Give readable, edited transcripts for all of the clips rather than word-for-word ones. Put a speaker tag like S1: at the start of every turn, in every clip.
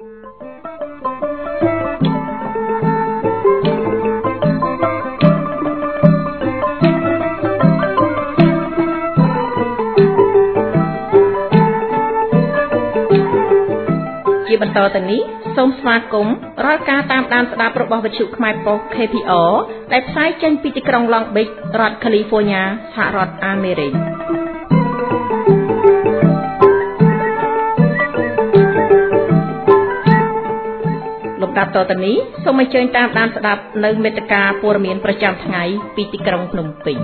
S1: ជាបន្តទៅនេះសូមស្វាគមន៍រាល់ការតាមដានស្ដាប់របស់វិទ្យុខ្មែរប៉ុស្តិ៍ KPR ដែលផ្សាយចេញពីទីក្រុង Long Beach រដ្ឋ California សហរដ្ឋអាមេរិកលំដាប់តទៅនេះសូមអញ្ជើញតាមដានស្ដាប់នៅមេត្តាព័ត៌មានប្រចាំថ្ងៃពីទីក្រុងភ្នំពេញ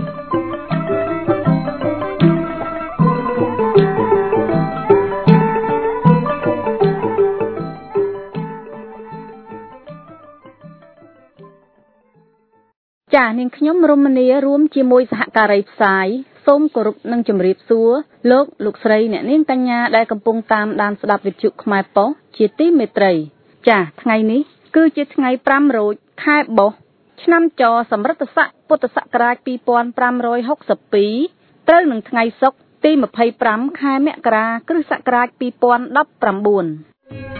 S1: ចា៎នាងខ្ញុំរមនីរួមជាមួយសហការីផ្សាយសូមគោរពនិងជម្រាបសួរលោកស្រីអ្នកនាងកញ្ញាដែលកំពុងតាមដានស្ដាប់វិទ្យុខ្មែរប៉ុស្តិ៍ជាទីមេត្រីចា៎ថ្ងៃនេះគឺជាថ្ងៃ5រោចខែបុស្សឆ្នាំចសម្រិតស័កពុទ្ធសករាជ2562ត្រូវនឹងថ្ងៃសុក្រទី25ខែមករាគ្រិស្តសករាជ2019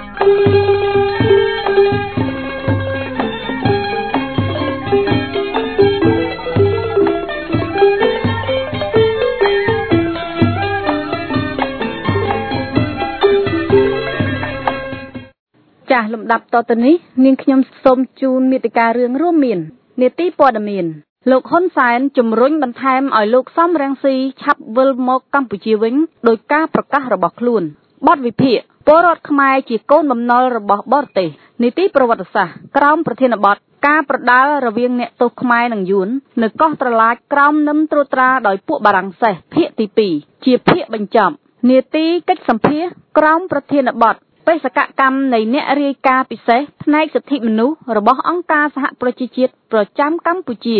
S1: ចាស់លំដាប់តទៅនេះនាងខ្ញុំសូមជូនមេតិការរឿងរួមមាននេតិព័ត៌មានលោកហ៊ុនសែនជំរុញបន្ថែមឲ្យលោកសំរងស៊ីឆាប់វិលមកកម្ពុជាវិញដោយការប្រកាសរបស់ខ្លួនបទវិភាគពលរដ្ឋខ្មែរជាកូនបំណុលរបស់បរទេសនីតិប្រវត្តិសាស្ត្រក្រោមប្រធានបទការប្រដាល់រវាងអ្នកទោសខ្មែរនិងយួននៅកោះត្រឡាចក្រោមនឹមត្រួតត្រាដោយពួកបារាំងសេះភាគទី2ជាភាគបញ្ចប់នីតិកិច្ចសម្ភាសក្រោមប្រធានបទបេសកកម្មនៃអ្នករាយការណ៍ពិសេសផ្នែកសិទ្ធិមនុស្សរបស់អង្គការសហប្រជាជាតិប្រចាំកម្ពុជា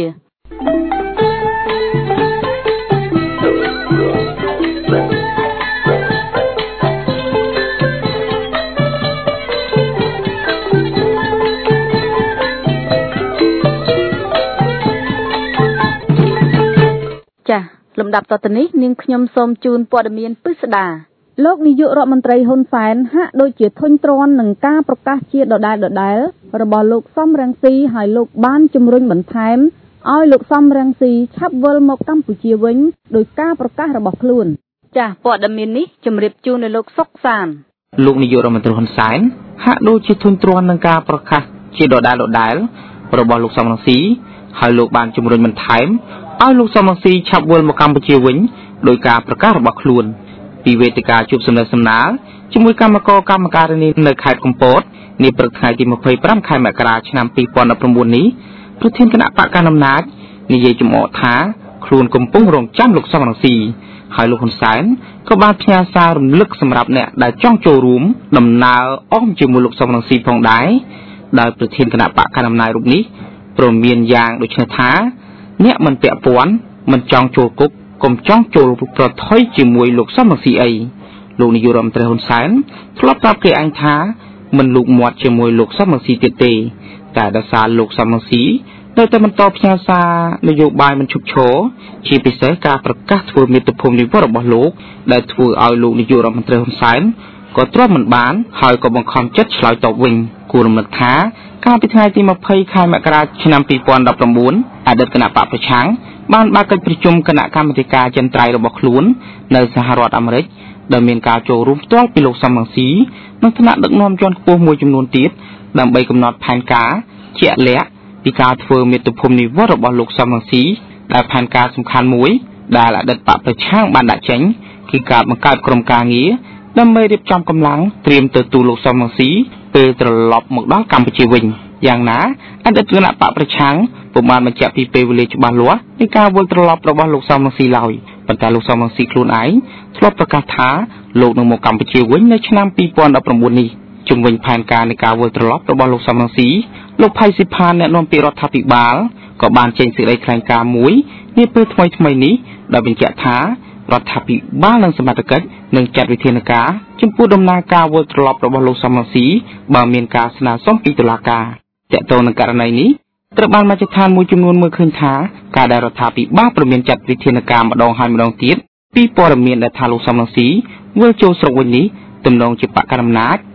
S1: ចា៎លំដាប់តទៅនេះនាងខ្ញុំសូមជូនព័ត៌មានពិស្ដាលោកនាយករដ្ឋមន្ត្រីហ៊ុនសែនហាក់ដូចជាធុញទ្រាន់នឹងការប្រកាសជាដដែលរបស់លោកសំរងស៊ីហើយលោកបានជំរុញបន្ថែមឲ្យលោកសំរងស៊ីឆាប់វិលមកកម្ពុជាវិញដោយការប្រកាសរបស់ខ្លួនចាស់ព័ត៌មាននេះជម្រាបជូនដល់លោកសុកសាន
S2: លោកនាយករដ្ឋមន្ត្រីហ៊ុនសែនហាក់ដូចជាធុញទ្រាន់នឹងការប្រកាសជាដដែលរបស់លោកសំរងស៊ីហើយលោកបានជំរុញបន្ថែមឲ្យលោកសំរងស៊ីឆាប់វិលមកកម្ពុជាវិញដោយការប្រកាសរបស់ខ្លួនពីវេទិកាជួបសម្ដែងសម្ដាលជាមួយគណៈកម្មការនីនៅខេត្តកំពតនាព្រឹកថ្ងៃទី25ខែមករាឆ្នាំ2019នេះប្រធានគណៈបកកណ្ដាលអំណាចនិយាយចំអកថាខ្លួនកំពុងរងចាំលោកសំរងស៊ីហើយលោកហ៊ុនសែនក៏បានផ្ញើសាររំលឹកសម្រាប់អ្នកដែលចង់ចូលរួមដំណើរអមជាមួយលោកសំរងស៊ីផងដែរដោយប្រធានគណៈបកកណ្ដាលអំណាចរូបនេះព្រមមានយ៉ាងដូចនេះថាអ្នកមិនពាក់ព័ន្ធមិនចង់ចូលគុកកុំចង់ចូលប្រថុយជាមួយលោកសំរងស៊ីអីលោកនាយករដ្ឋមន្ត្រីហ៊ុនសែនធ្លាប់ប្រាប់គេឯងថាមិនលូកមាត់ជាមួយលោកសំរងស៊ីទៀតទេតែដោយសារលោកសំរងស៊ីនៅតែបន្តផ្ញើសារនយោបាយមិនឈប់ឈរជាពិសេសការប្រកាសធ្វើមាតុភូមិនិវត្តន៍របស់លោកដែលធ្វើឲ្យលោកនាយករដ្ឋមន្ត្រីហ៊ុនសែនក៏ទ្រាំមិនបានហើយក៏បង្ខំចិត្តឆ្លើយតបវិញគួររំលឹកថាកាលពីថ្ងៃទី20ខែមករាឆ្នាំ2019អតីតគណៈបកប្រឆាំងបានបើកកិច្ចប្រជុំគណៈកម្មាធិការចិនត្រៃរបស់ខ្លួននៅសហរដ្ឋអាមេរិកដែលមានការចូលរួមផ្ទាល់ពីលោកសំរងស៊ីនិងថ្នាក់ដឹកនាំជាន់ខ្ពស់មួយចំនួនទៀតដើម្បីកំណត់ផែនការជាក់លាក់ពីការធ្វើមាតុភូមិនិវត្តន៍របស់លោកសំរងស៊ីដែលផែនការសំខាន់មួយដែលអតីតបកប្រឆាំងបានដាក់ចេញគឺការបង្កើតក្រុមការងារដើម្បីរៀបចំកម្លាំងត្រៀមទទួលលោកសំរងស៊ីពេលត្រឡប់មកដល់កម្ពុជាវិញយ៉ាងណាអតីតគណៈបកប្រឆាំងពុំបានបញ្ជាក់ពីពេលវេលាច្បាស់លាស់នៃការវិលត្រឡប់របស់លោកសំរងស៊ីឡើយប៉ុន្តែលោកសំរងស៊ីខ្លួនឯងធ្លាប់ប្រកាសថាលោកនឹងមកកម្ពុជាវិញនៅឆ្នាំ2019នេះជំវិញផែនការនៃការវិលត្រឡប់របស់លោកសំរងស៊ីលោកផៃស៊ីផានអ្នកនាំពាក្យរដ្ឋាភិបាលក៏បានចេញសេចក្តីថ្លែងការណ៍មួយនាពេលថ្មីនេះដែលបញ្ជាក់ថារដ្ឋាភិបាលនិងសមត្ថកិច្ចនឹងចាត់វិធានការចំពោះដំណើរការវិលត្រឡប់របស់លោកសំរងស៊ីបើមានការស្នើសុំពីតុលាការទាក់ទងនឹងករណីនេះត្រូវបានមជ្ឈដ្ឋានមួយចំនួនមើលឃើញថាការដែលរដ្ឋាភិបាលព្រមានចាត់វិធានការម្ដងហើយម្ដងទៀតពីព័ត៌មានដែលថាលោកសំរងស៊ីវិលចូលស្រុកវិញនេះទំនងជាបកកណ្ដាលអំណាច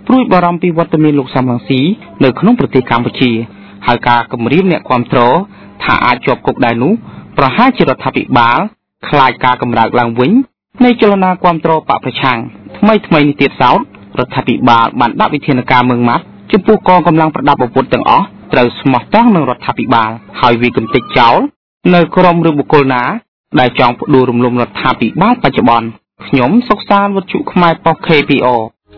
S2: ព្រួយបារម្ភពីវត្តមានលោកសំរងស៊ីនៅក្នុងប្រទេសកម្ពុជាហើយការគម្រាមអ្នកគាំទ្រថាអាចជាប់គុកដែរនោះប្រហែលជារដ្ឋាភិបាលខ្លាចការកម្រើកឡើងវិញនៃចលនាគាំទ្របកប្រឆាំងថ្មីនេះទៀតសោតរដ្ឋាភិបាលបានដាក់វិធានការម៉ឺងម៉ាត់ចំពោះកងកម្លាំងប្រដាប់អាវុធទាំងអស់ត្រូវស្មោះត្រង់នឹងរដ្ឋាភិបាលហើយវាគំតិចចោលនៅក្រុមឬបុគ្គលណាដែលចង់ផ្ដួលរំលំរដ្ឋាភិបាលបច្ចុប្បន្នខ្ញុំសុកសានវត្ថុខ្មែរប៉ុស្តិ៍ KPO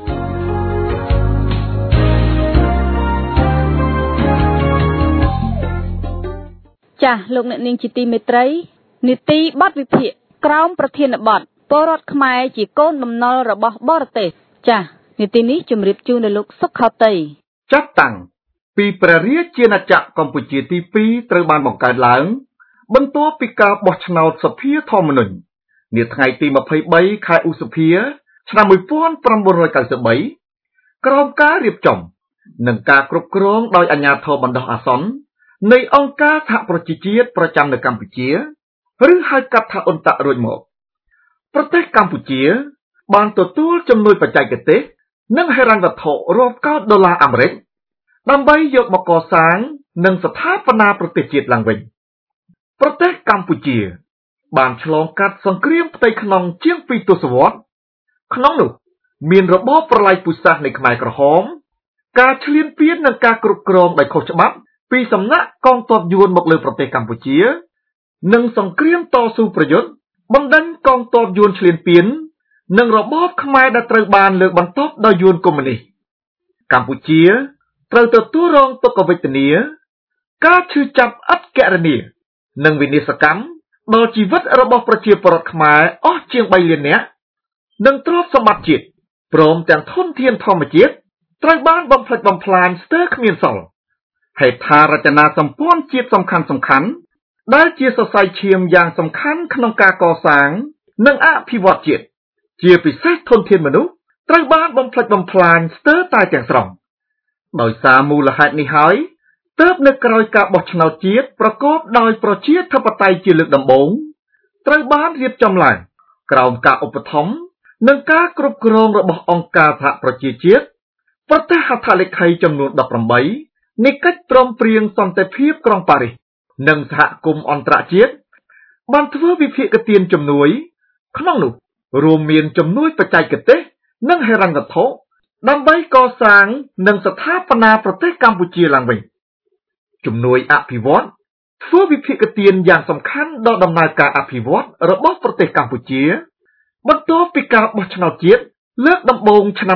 S1: ចាស់លោកអ្នកនាងជាទីមេត្រីនីតិបទវិភាគក្រោមប្រធានបទពលរដ្ឋខ្មែរជាកូនបំណុលរបស់បរទេសចាស់នីតិនេះជម្រាបជូនដល់លោកសុខោតី
S3: ចាត់តាំងពីព្រះរាជាណាចក្រកម្ពុជាទី2ត្រូវបានបង្កើតឡើងបន្ទាប់ពីការបោះឆ្នោតសភាធម្មនុញ្ញនាថ្ងៃទី23ខែឧសភាឆ្នាំ1993ក្រោមការរៀបចំនិងការគ្រប់គ្រងដោយអាជ្ញាធរបណ្ដោះអាសន្ននៃអង្គការសហប្រជាជាតិប្រចាំនៅកម្ពុជាឬហៅកាត់ថាអ៊ុនតាក់រួចមកប្រទេសកម្ពុជាបានទទួលជំនួយបច្ចេកទេសនិងហិរញ្ញវត្ថុរាប់កោតដុល្លារអាមេរិកដើម្បីយកមកកសាងនិងស្ថាបនាប្រទេសជាតិឡើងវិញប្រទេសកម្ពុជាបានឆ្លងកាត់សង្គ្រាមផ្ទៃក្នុងជាង2ទសវត្សរ៍ក្នុងនោះមានរបបប្រល័យពូជសាសន៍នៃខ្មែរក្រហមការឈ្លានពាននិងការគ្រប់គ្រងដោយខុសច្បាប់ពីសំណាក់កងទ័ពយួនមកលើប្រទេសកម្ពុជានិងសង្គ្រាមតស៊ូប្រយុទ្ធបណ្ដេញកងទ័ពយួនឈ្លានពាននិងរបបខ្មែរដែលត្រូវបានលើកបន្ទប់ដោយយួនកុម្មុយនីសកម្ពុជាត្រូវទទួលរងទុក្ខវេទនាការឈឺចាប់ឥតគណនានិងវិនាសកម្មដល់ជីវិតរបស់ប្រជាពលរដ្ឋខ្មែរអស់ជាង3លាននាក់និងទ្រព្យសម្បត្តិជាតិព្រមទាំងធនធានធម្មជាតិត្រូវបានបំផ្លិចបំផ្លាញស្ទើរគ្មានសល់ហេដ្ឋារចនាសម្ព័ន្ធជាតិសំខាន់ដែលជាសរសៃឈាមយ៉ាងសំខាន់ក្នុងការកសាងនិងអភិវឌ្ឍជាតិជាពិសេសធនធានមនុស្សត្រូវបានបំផ្លិចបំផ្លាញស្ទើរតែទាំងស្រុងដោយសារមូលហេតុនេះហើយទើបនៅក្រោយការបោះឆ្នោតជាតិប្រកបដោយប្រជាធិបតេយ្យជាលើកដំបូងត្រូវបានរៀបចំឡើងក្រោមការឧបត្ថម្ភនិងការគ្រប់គ្រងរបស់អង្គការសហប្រជាជាតិប្រទេសហត្ថលេខីចំនួន18នៃកិច្ចព្រមព្រៀងសន្តិភាពក្រុងប៉ារីសនិងសហគមន៍អន្តរជាតិបានធ្វើវិភាគទានជំនួយក្នុងនោះរួមមានជំនួយបច្ចេកទេសនិងហិរញ្ញវត្ថុដើម្បីកសាងនិងស្ថាបនាប្រទេសកម្ពុជាឡើងវិញជំនួយអភិវឌ្ឍធ្វើវិភាគទានយ៉ាងសំខាន់ដល់ដំណើរការអភិវឌ្ឍរបស់ប្រទេសកម្ពុជាបន្ទាប់ពីការបោះឆ្នោតជាតិលើកដំបូងឆ្នាំ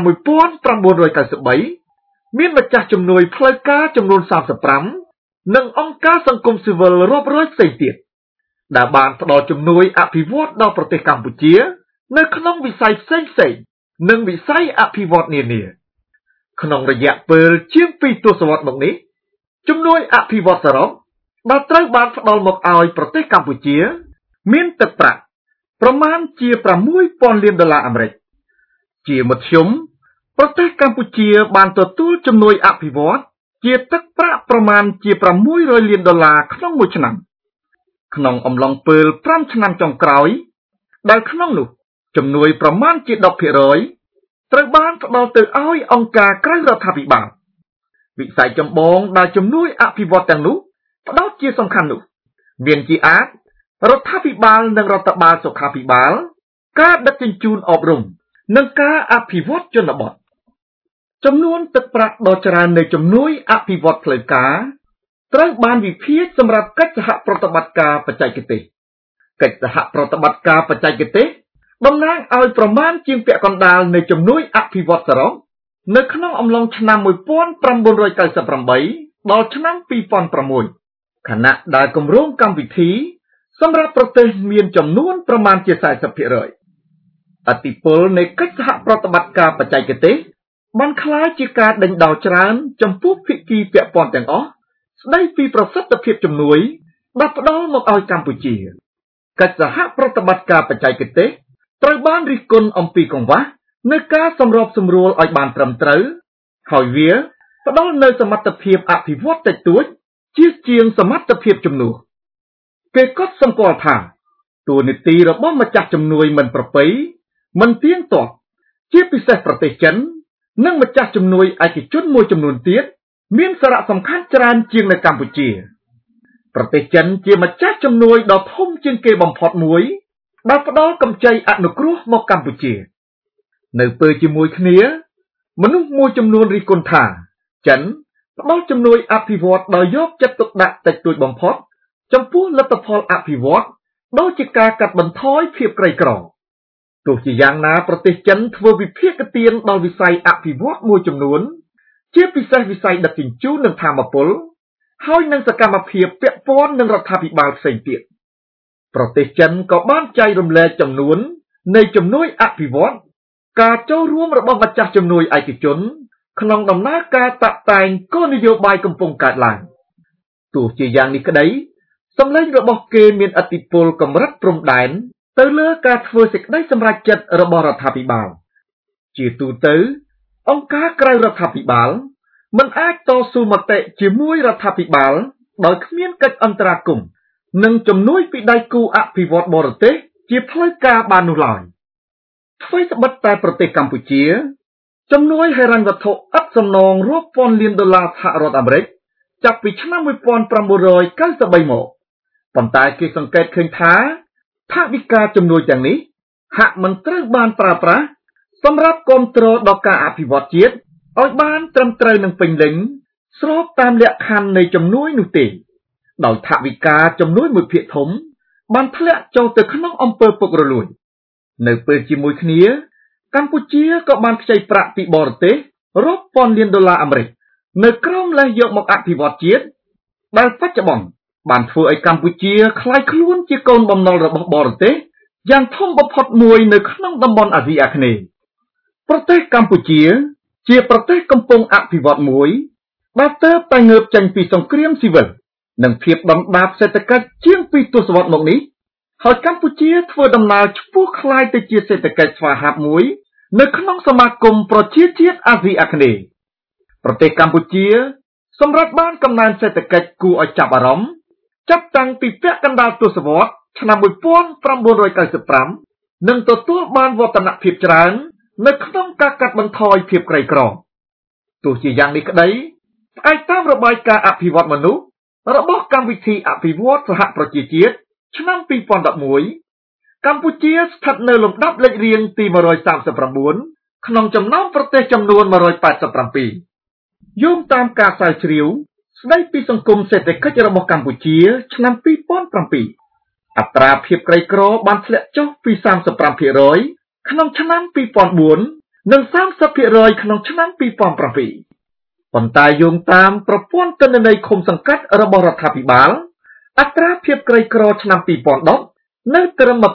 S3: 1993មានម្ចាស់ជំនួយផ្លូវការចំនួន35និងអង្គការសង្គមស៊ីវិលរាប់រយផ្សេងទៀតដែលបានផ្ដល់ជំនួយអភិវឌ្ឍដល់ប្រទេសកម្ពុជានៅក្នុងវិស័យផ្សេងៗនិងវិស័យអភិវឌ្ឍនានាក្នុងរយៈពេលជាង2ទសវត្សរ៍មកនេះជំនួយអភិវឌ្ឍសរុបដែលត្រូវបានផ្ដល់មកឲ្យប្រទេសកម្ពុជាមានទឹកប្រាក់ប្រមាណជា$6,000 លានអាមេរិកជាមធ្យមប្រទេសកម្ពុជាបានទទួលជំនួយអភិវឌ្ឍជាទឹកប្រាក់ប្រមាណជា$600 លានក្នុងមួយឆ្នាំក្នុងអំឡុងពេល5ឆ្នាំចុងក្រោយដែលក្នុងនោះជំនួយប្រមាណជា 10% ត្រូវបានផ្ដល់ទៅឲ្យអង្គការក្រៅរដ្ឋាភិបាលវិស័យចម្បងដែលជំនួយអភិវឌ្ឍទាំងនោះផ្ដោតជាសំខាន់នោះមានជាអាចរដ្ឋាភិបាលនិងរដ្ឋបាលសុខាភិបាលការដឹកជញ្ជូនអប់រំនិងការអភិវឌ្ឍជនបទចំនួនទឹកប្រាក់ដ៏ច្រើននៃជំនួយអភិវឌ្ឍផ្លូវការត្រូវបានវិភាគសម្រាប់កិច្ចសហប្រតិបត្តិការបច្ចេកទេសកិច្ចសហប្រតិបត្តិការបច្ចេកទេសតំណាងឲ្យប្រមាណជាងពាក់កណ្ដាលនៃជំនួយអភិវឌ្ឍសរុបនៅក្នុងអំឡុងឆ្នាំ1998ដល់ឆ្នាំ2006ខណៈដែលគម្រោងកម្មវិធីសម្រាប់ប្រទេសមានចំនួនប្រមាណជា 40% ឥទ្ធិពលនៃកិច្ចសហប្រតិបត្តិការបច្ចេកទេសបានក្លាយជាការដេញដោលច្រើនចំពោះភាគីពាក់ព័ន្ធទាំងអស់ស្ដីពីប្រសិទ្ធភាពជំនួយដែលផ្ដល់មកឲ្យកម្ពុជាកិច្ចសហប្រតិបត្តិការបច្ចេកទេសត្រូវបានរិះគន់អំពីកង្វះនៃការសម្របសម្រួលឲ្យបានត្រឹមត្រូវហើយវាផ្ដល់នូវសមត្ថភាពអភិវឌ្ឍតិចតួចជាងសមត្ថភាពជំនួសគេក៏សម្គាល់ថាតួនាទីរបស់ម្ចាស់ជំនួយមិនប្រពៃមិនទៀងទាត់ជាពិសេសប្រទេសចិននិងម្ចាស់ជំនួយឯកជនមួយចំនួនទៀតមានសារៈសំខាន់ច្រើនជាងនៅកម្ពុជាប្រទេសចិនជាម្ចាស់ជំនួយដ៏ធំជាងគេបំផុតមួយដែលផ្ដល់កម្ចីអនុគ្រោះមកកម្ពុជានៅពេលជាមួយគ្នាមនុស្សមួយចំនួនរិះគន់ថាចិនផ្ដល់ជំនួយអភិវឌ្ឍដោយយកចិត្តទុកដាក់តិចតួចបំផុតចំពោះលទ្ធផលអភិវឌ្ឍដូចជាការកាត់បន្ថយភាពក្រីក្រទោះជាយ៉ាងណាប្រទេសចិនធ្វើវិភាគទានដល់វិស័យអភិវឌ្ឍមួយចំនួនជាពិសេសវិស័យដឹកជញ្ជូននិងថាមពលហើយនឹងសកម្មភាពពាក់ព័ន្ធនឹងរដ្ឋាភិបាលផ្សេងទៀតប្រទេសចិនក៏បានចែករំលែកចំនួននៃជំនួយអភិវឌ្ឍការចូលរួមរបស់ម្ចាស់ជំនួយឯកជនក្នុងដំណើរការតាក់តែងគោលនយោបាយកំពុងកើតឡើងទោះជាយ៉ាងនេះក្តីសម្លេងរបស់គេមានឥទ្ធិពលកម្រិតព្រំដែនទៅលើការធ្វើសេចក្តីសម្រេចចិត្តរបស់រដ្ឋាភិបាលជាទូទៅអង្គការក្រៅរដ្ឋាភិបាលមិនអាចតស៊ូមតិជាមួយរដ្ឋាភិបាលដោយគ្មានកិច្ចអន្តរាគមន៍និងជំនួយពីដៃគូអភិវឌ្ឍបរទេសជាផ្លូវការបាននោះឡើយអ្វីត្បិតតែប្រទេសកម្ពុជាជំនួយហិរញ្ញវត្ថុឥតសំណងរាប់ពាន់លានដុល្លារសហរដ្ឋអាមេរិកចាប់ពីឆ្នាំ1993មកប៉ុន្តែគេសង្កេតឃើញថាថវិកាជំនួយទាំងនេះហាក់មិនត្រូវបានប្រើប្រាស់សម្រាប់គាំទ្រដល់ការអភិវឌ្ឍជាតិឲ្យបានត្រឹមត្រូវនិងពេញលេញស្របតាមលក្ខខណ្ឌនៃជំនួយនោះទេដោយថវិកាជំនួយមួយភាគធំបានធ្លាក់ចូលទៅក្នុងអំពើពុករលួយនៅពេលជាមួយគ្នាកម្ពុជាក៏បានខ្ចីប្រាក់ពីបរទេសរាប់ពាន់លានដុល្លារអាមេរិកនៅក្រោមលេសយកមកអភិវឌ្ឍជាតិដែលបច្ចុប្បន្នបានធ្វើឲ្យកម្ពុជាក្លាយខ្លួនជាកូនបំណុលរបស់បរទេសយ៉ាងធំបំផុតមួយនៅក្នុងតំបន់អាស៊ីអាគ្នេយ៍ប្រទេសកម្ពុជាជាប្រទេសកំពុងអភិវឌ្ឍមួយដែលទើបតែងើបចេញពីសង្គ្រាមស៊ីវិលនិងភាពដុនដាបសេដ្ឋកិច្ចជាង2ទសវត្សរ៍មកនេះហើយកម្ពុជាធ្វើដំណើរឆ្ពោះក្លាយទៅជាសេដ្ឋកិច្ចស្វាហាប់មួយនៅក្នុងសមាគមប្រជាជាតិអាស៊ីអាគ្នេយ៍ប្រទេសកម្ពុជាសម្រាប់បានកំណើនសេដ្ឋកិច្ចគួរឲ្យចាប់អារម្មណ៍ចាប់តាំងពីពាក់កណ្ដាលទសវត្សរ៍ឆ្នាំ1995និងទទួលបានវឌ្ឍនភាពច្រើននៅក្នុងការកាត់បន្ថយភាពក្រីក្រទោះជាយ៉ាងនេះក្តីផ្អែកតាមរបាយការណ៍អភិវឌ្ឍមនុស្សរបស់កម្មវិធីអភិវឌ្ឍសហប្រជាជាតិឆ្នាំ2011កម្ពុជាស្ថិតនៅលំដាប់លេខរៀងទី139ក្នុងចំណោមប្រទេសចំនួន187យោងតាមការស្រាវជ្រាវស្ដីពីសង្គមសេដ្ឋកិច្ចរបស់កម្ពុជាឆ្នាំ2007អត្រាភាពក្រីក្របានធ្លាក់ចុះពី 35% ក្នុងឆ្នាំ2004និង 30% ក្នុងឆ្នាំ2007ប៉ុន្តែយោងតាមប្រព័ន្ធទិន្នន័យឃុំសង្កាត់របស់រដ្ឋាភិបាលអត្រាភាពក្រីក្រឆ្នាំ2010នៅត្រឹម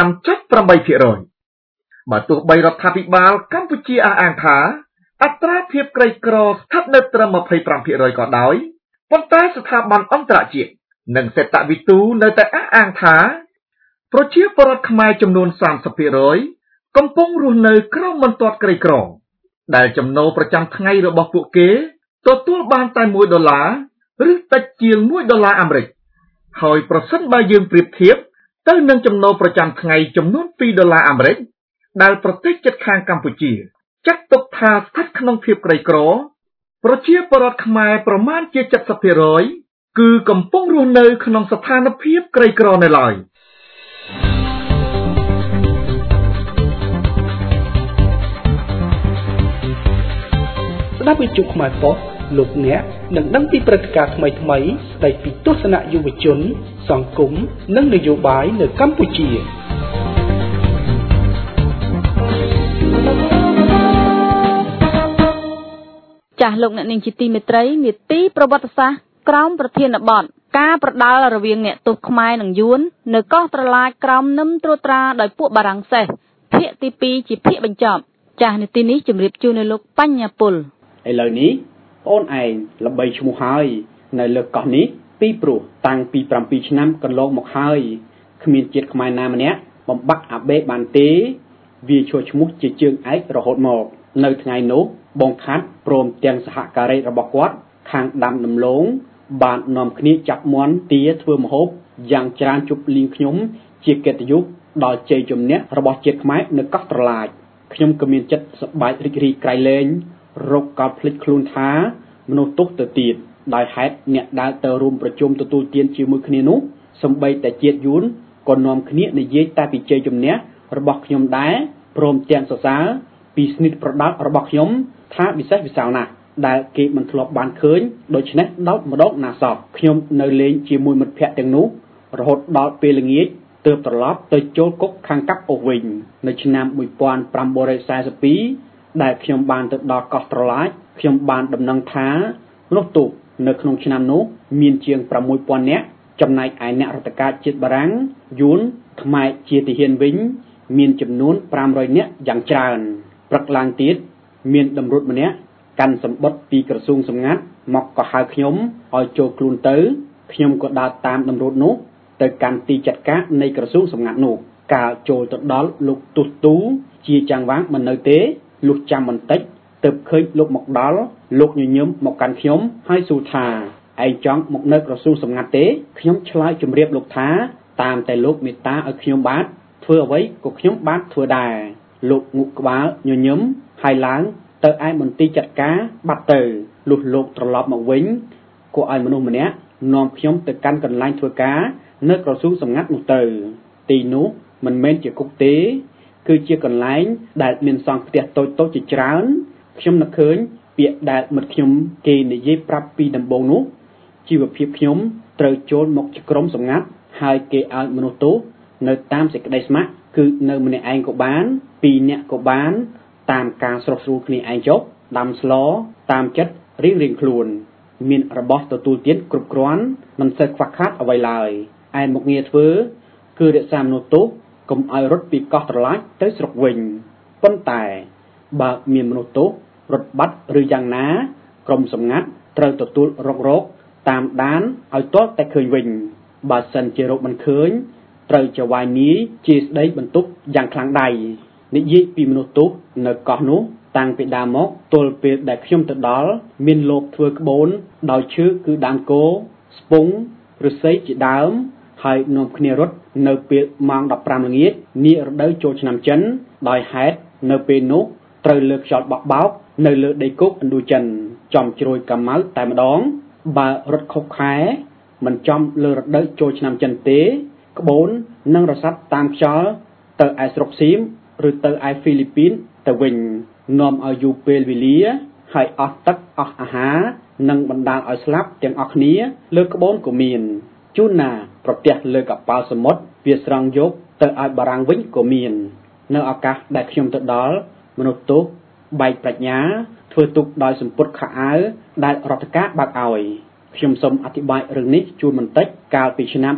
S3: 25.8% បើទោះបីរដ្ឋាភិបាលកម្ពុជាអះអាងថាអត្រាភាពក្រីក្រស្ថិតនៅត្រឹម 25% ក៏ដោយប៉ុន្តែស្ថាប័នអន្តរជាតិនិងសេដ្ឋវិទូនៅតែអះអាងថាប្រជាពលរដ្ឋខ្មែរចំនួន 30% កំពុងរស់នៅក្រោមបន្ទាត់ក្រីក្រដែលចំណូលប្រចាំថ្ងៃរបស់ពួកគេទទួលបានតែ$1ឬតិចជាង$1អាមេរិកហើយប្រសិនបើយើងប្រៀបធៀបទៅនឹងចំណូលប្រចាំថ្ងៃចំនួន$2អាមេរិកដែលប្រទេសជិតខាងកម្ពុជាចាត់ទុកថាស្ថិតក្នុងភាពក្រីក្រប្រជាពលរដ្ឋខ្មែរប្រមាណជា 70% គឺកំពុងរស់នៅក្នុងស្ថានភាពក្រីក្រនៅឡើយ
S4: ស្ដាប់វិទ្យុខ្មែរប៉ុស្តិ៍លោកអ្នកនឹងដឹងពីព្រឹត្តិការណ៍ថ្មីៗស្ដីពីទស្សនៈយុវជនសង្គមនិងនយោបាយនៅកម្ពុជា
S1: ចាស់លោកអ្នកនាងជាទីមេត្រីនីតិប្រវត្តិសាស្ត្រក្រោមប្រធានបទការប្រដាល់រវាងអ្នកទោសខ្មែរនិងយួននៅកោះត្រឡាចក្រោមនឹមត្រួតត្រាដោយពួកបារាំងសេះភាគទី2ជាភាគបញ្ចប់ចាស់នីតិនេះជម្រាបជូននៅលោកបញ្ញាពល
S5: ឥឡូវនេះអូនឯងល្បីឈ្មោះហើយនៅលើកោះនេះពីព្រោះតាំងពី7ឆ្នាំកន្លងមកហើយគ្មានជាតិខ្មែរណាម្នាក់បំបាក់អាបេបានទេវាឈ្មោះឈ្មោះជាជើងឯករហូតមកនៅថ្ងៃនោះបងខាត់ព្រមទាំងសហការីរបស់គាត់ខាងដាំដំឡូងបាននាំគ្នាចាប់មន់ទាធ្វើម្ហូបយ៉ាងច្រើនជប់លៀងខ្ញុំជាកិត្តិយសដល់ជ័យជំនះរបស់ជាតិខ្មែរនៅកោះត្រឡាចខ្ញុំក៏មានចិត្តសប្បាយរីករាយក្រៃលែងរកកលភ្លេចខ្លួនថាមនុស្សទោសទៅទៀតដោយហេតុអ្នកដើរទៅរួមប្រជុំទទួលទានជាមួយគ្នានោះសម្បីតែជាតិយួនក៏នាំគ្នានិយាយតែពីជ័យជំនះរបស់ខ្ញុំដែរព្រមទាំងសរសើរពីស្និទ្ធប្រដាល់របស់ខ្ញុំថាពិសេសវិសាលណាស់ដែលគេមិនធ្លាប់បានឃើញដូច្នេះដល់ម្ដងណាសោះខ្ញុំនៅលេងជាមួយមិត្តភ័ក្តិទាំងនោះរហូតដល់ពេលល្ងាចទើបត្រឡប់ទៅចូលគុកខាងកាប់អូសវិញនៅឆ្នាំ1942ដែលខ្ញុំបានទៅដល់កោះត្រឡាចខ្ញុំបានដំណឹងថាមនុស្សទោសនៅក្នុងឆ្នាំនោះមានជាង 6000 នាក់ចំណែកឯអ្នករដ្ឋការជាតិបារាំងយួនខ្មែរជាទាហានវិញមានចំនួន500នាក់យ៉ាងច្រើនព្រឹកឡើងទៀតមានតម្រួតម្នាក់កាន់សម្បត្តិពីក្រសួងសម្ងាត់មកក៏ហៅខ្ញុំឲ្យចូលខ្លួនទៅខ្ញុំក៏ដើរតាមតម្រួតនោះទៅកាន់ទីចាត់ការនៃក្រសួងសម្ងាត់នោះកាលចូលទៅដល់លោកទុះទូជាចាំងវាងមិននៅទេលុះចាំបន្តិចទើបឃើញលោកមកដល់លោកញញឹមមកកាន់ខ្ញុំហើយសួរថាឯងចង់មកនៅក្រសួងសម្ងាត់ទេខ្ញុំឆ្លើយជម្រាបលោកថាតាមតែលោកមេត្តាឲ្យខ្ញុំបាទធ្វើអ្វីក៏ខ្ញុំបាទធ្វើដែរលោកងក់ក្បាលញញឹមហើយឡើងទៅឯមន្ទីរចាត់ការបាត់ទៅលុះលោកត្រឡប់មកវិញក៏ឲ្យមនុស្សម្នាក់នាំខ្ញុំទៅកាន់កន្លែងធ្វើការនៅក្រសួងសម្ងាត់នោះទៅទីនោះមិនមែនជាគុកទេគឺជាកន្លែងដែលមានសង់ផ្ទះតូចៗជាច្រើនខ្ញុំនឹកឃើញពាក្យដែលមិត្តខ្ញុំគេនិយាយប្រាប់ពីដំបូងនោះជីវភាពខ្ញុំត្រូវចូលមកជាក្រុមសម្ងាត់ហើយគេឲ្យមនុស្សទោសនៅតាមសេចក្តីស្ម័គ្រគឺនៅម្នាក់ឯងក៏បាន2នាក់ក៏បានតាមការស្រុះស្រួលគ្នាឯងចុះដាំស្លតាមចិត្តរៀងខ្លួនមានរបស់ទទួលទានគ្រប់គ្រាន់មិនសូវខ្វះខាតអ្វីឡើយឯមុខងារធ្វើគឺរក្សាមនុស្សទោសកុំឲ្យរត់ពីកោះត្រឡាចទៅស្រុកវិញប៉ុន្តែបើមានមនុស្សទោសរត់បាត់ឬយ៉ាងណាក្រុមសម្ងាត់ត្រូវទទួលរកតាមដានឲ្យទាល់តែឃើញវិញបើសិនជារកមិនឃើញត្រូវចវាយនាយជាស្ដីបន្ទប់យ៉ាងខ្លាំងដៃនិយាយពីមនុស្សទោសនៅកោះនោះតាំងពីដើមមកទល់ពេលដែលខ្ញុំទៅដល់មានលបធ្វើក្បូនដោយឈើគឺដើមគោស្ពង់ឫស្សីជាដើមហើយនាំគ្នារត់នៅពេលម៉ោង 15 ល្ងាចនារដូវចូលឆ្នាំចិនដោយហេតុនៅពេលនោះត្រូវលើខ្យល់បក់បោកនៅលើដីគោកឥណ្ឌូចិនចំជ្រោយកាម៉ៅតែម្ដងបើរត់ខុសខែមិនចំលើរដូវចូលឆ្នាំចិនទេក្បូននឹងរសាត់តាមខ្យល់ទៅឯស្រុកសៀមឬទៅឯហ្វីលីពីនទៅវិញនាំឲ្យយូរពេលវេលាហើយអស់ទឹកអស់អាហារនិងបណ្ដាលឲ្យស្លាប់ទាំងអស់គ្នាលើក្បូនក៏មានជួនណាប្រទះលើកប៉ាល់សមុទ្រវាស្រង់យកទៅឲ្យបារាំងវិញក៏មាននៅឱកាសដែលខ្ញុំទៅដល់មនុស្សទោសបែកប្រាជ្ញាធ្វើទុកដោយសម្ពុតខោអាវដែលរដ្ឋការបើកឲ្យខ្ញុំសូមអធិប្បាយរឿងនេះជូនបន្តិចកាលពីឆ្នាំ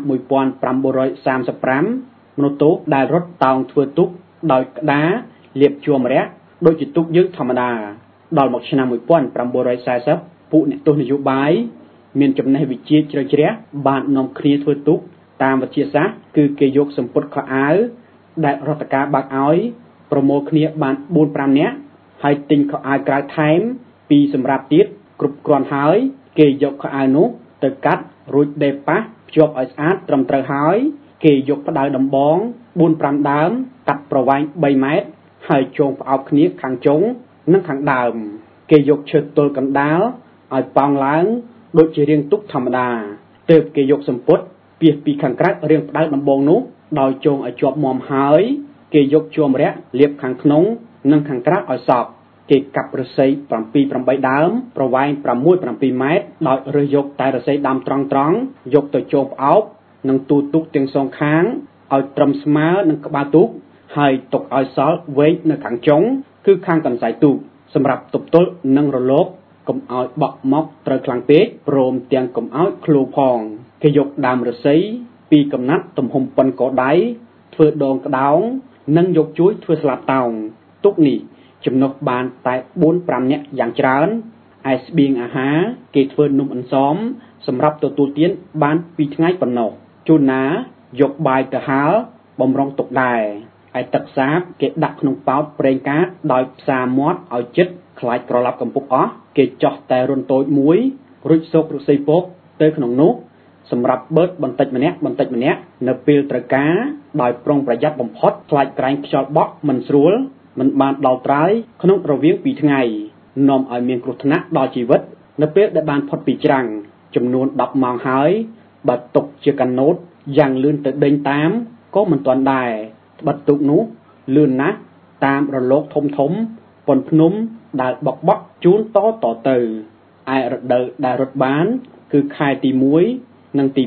S5: 1935មនុស្សទោសដែលរត់តោងធ្វើទុកដោយក្តារលាបជួមរះដូចជាទុកយើងធម្មតាដល់មកឆ្នាំ1940ពួកអ្នកទោសនយោបាយមានចំណេះវិជ្ជាជ្រៅជ្រះបាននាំគ្នាធ្វើទុកតាមវិទ្យាសាស្ត្រគឺគេយកសម្ពុតខោអាវដែលរដ្ឋការបើកឲ្យប្រមូលគ្នាបាន 4-5 នាក់ហើយទិញខោអាវក្រៅថែមពីសម្រាប់ទៀតគ្រប់គ្រាន់ហើយគេយកខោអាវនោះទៅកាត់រួចដេរប៉ះភ្ជាប់ឲ្យស្អាតត្រឹមត្រូវហើយគេយកផ្ដៅដំបង 4-5 ដើមកាត់ប្រវែង 3 ម៉ែត្រហើយចងផ្អោបគ្នាខាងចុងនិងខាងដើមគេយកឈើទល់កណ្ដាលឲ្យប៉ោងឡើងដូចជារាងទុកធម្មតាទើបគេយកសម្ពុតពីខាងក្រៅរាងផ្ដៅដំបងនោះដោយចងឲ្យជាប់មាំហើយគេយកជួមរះលាបខាងក្នុងនិងខាងក្រៅឲ្យសព្វគេកាប់ឫស្សី 7-8 ដើមប្រវែង 6-7 ម៉ែត្រដោយរើសយកតែឫស្សីដើមត្រង់យកទៅចងផ្អោបនិងទូទុកទាំងសងខាងឲ្យត្រឹមស្មើនឹងក្បាលទូកហើយទុកឲ្យសល់វែងនៅខាងចុងគឺខាងកន្សែងទូកសម្រាប់ទប់ទល់នឹងរលកកុំឲ្យបក់មកត្រូវខ្លាំងពេកព្រមទាំងកុំឲ្យឃ្លោផងគេយកដើមឫស្សីពីកំណាត់ទំហំប៉ុនកដៃធ្វើដងក្តោងនិងយកជួយធ្វើស្លាបតោងទុកនេះចំណុះបានតែ 4-5 នាក់យ៉ាងច្រើនឯស្បៀងអាហារគេធ្វើនំអន្សមសម្រាប់ទទួលទានបាន 2 ថ្ងៃប៉ុណ្ណោះជួនណាយកបាយទៅហាលបំរុងទុកដែរឯទឹកសាបគេដាក់ក្នុងប៉ោតប្រេងកាតដោយផ្សាមាត់ឲ្យជិតខ្លាចក្រឡាប់កំពុកអស់គេចោះតែរុនតូចមួយរួចសូកឫស្សីពកទៅក្នុងនោះសម្រាប់បឺតបន្តិចម្នាក់នៅពេលត្រូវការដោយប្រុងប្រយ័ត្នបំផុតខ្លាចក្រែងខ្យល់បក់មិនស្រួលមិនបានដល់ត្រើយក្នុងរវាង 2 ថ្ងៃនាំឲ្យមានគ្រោះថ្នាក់ដល់ជីវិតនៅពេលដែលបានផុតពីច្រាំងចំនួន10ម៉ោងហើយបើទុកជាកាណូតយ៉ាងលឿនទៅដេញតាមក៏មិនទាន់ដែរត្បិតទុកនោះលឿនណាស់តាមរលកធំប៉ុនភ្នំដែលបក់ជូនតទៅឯរដូវដែលរត់បានគឺខែទី1និងទី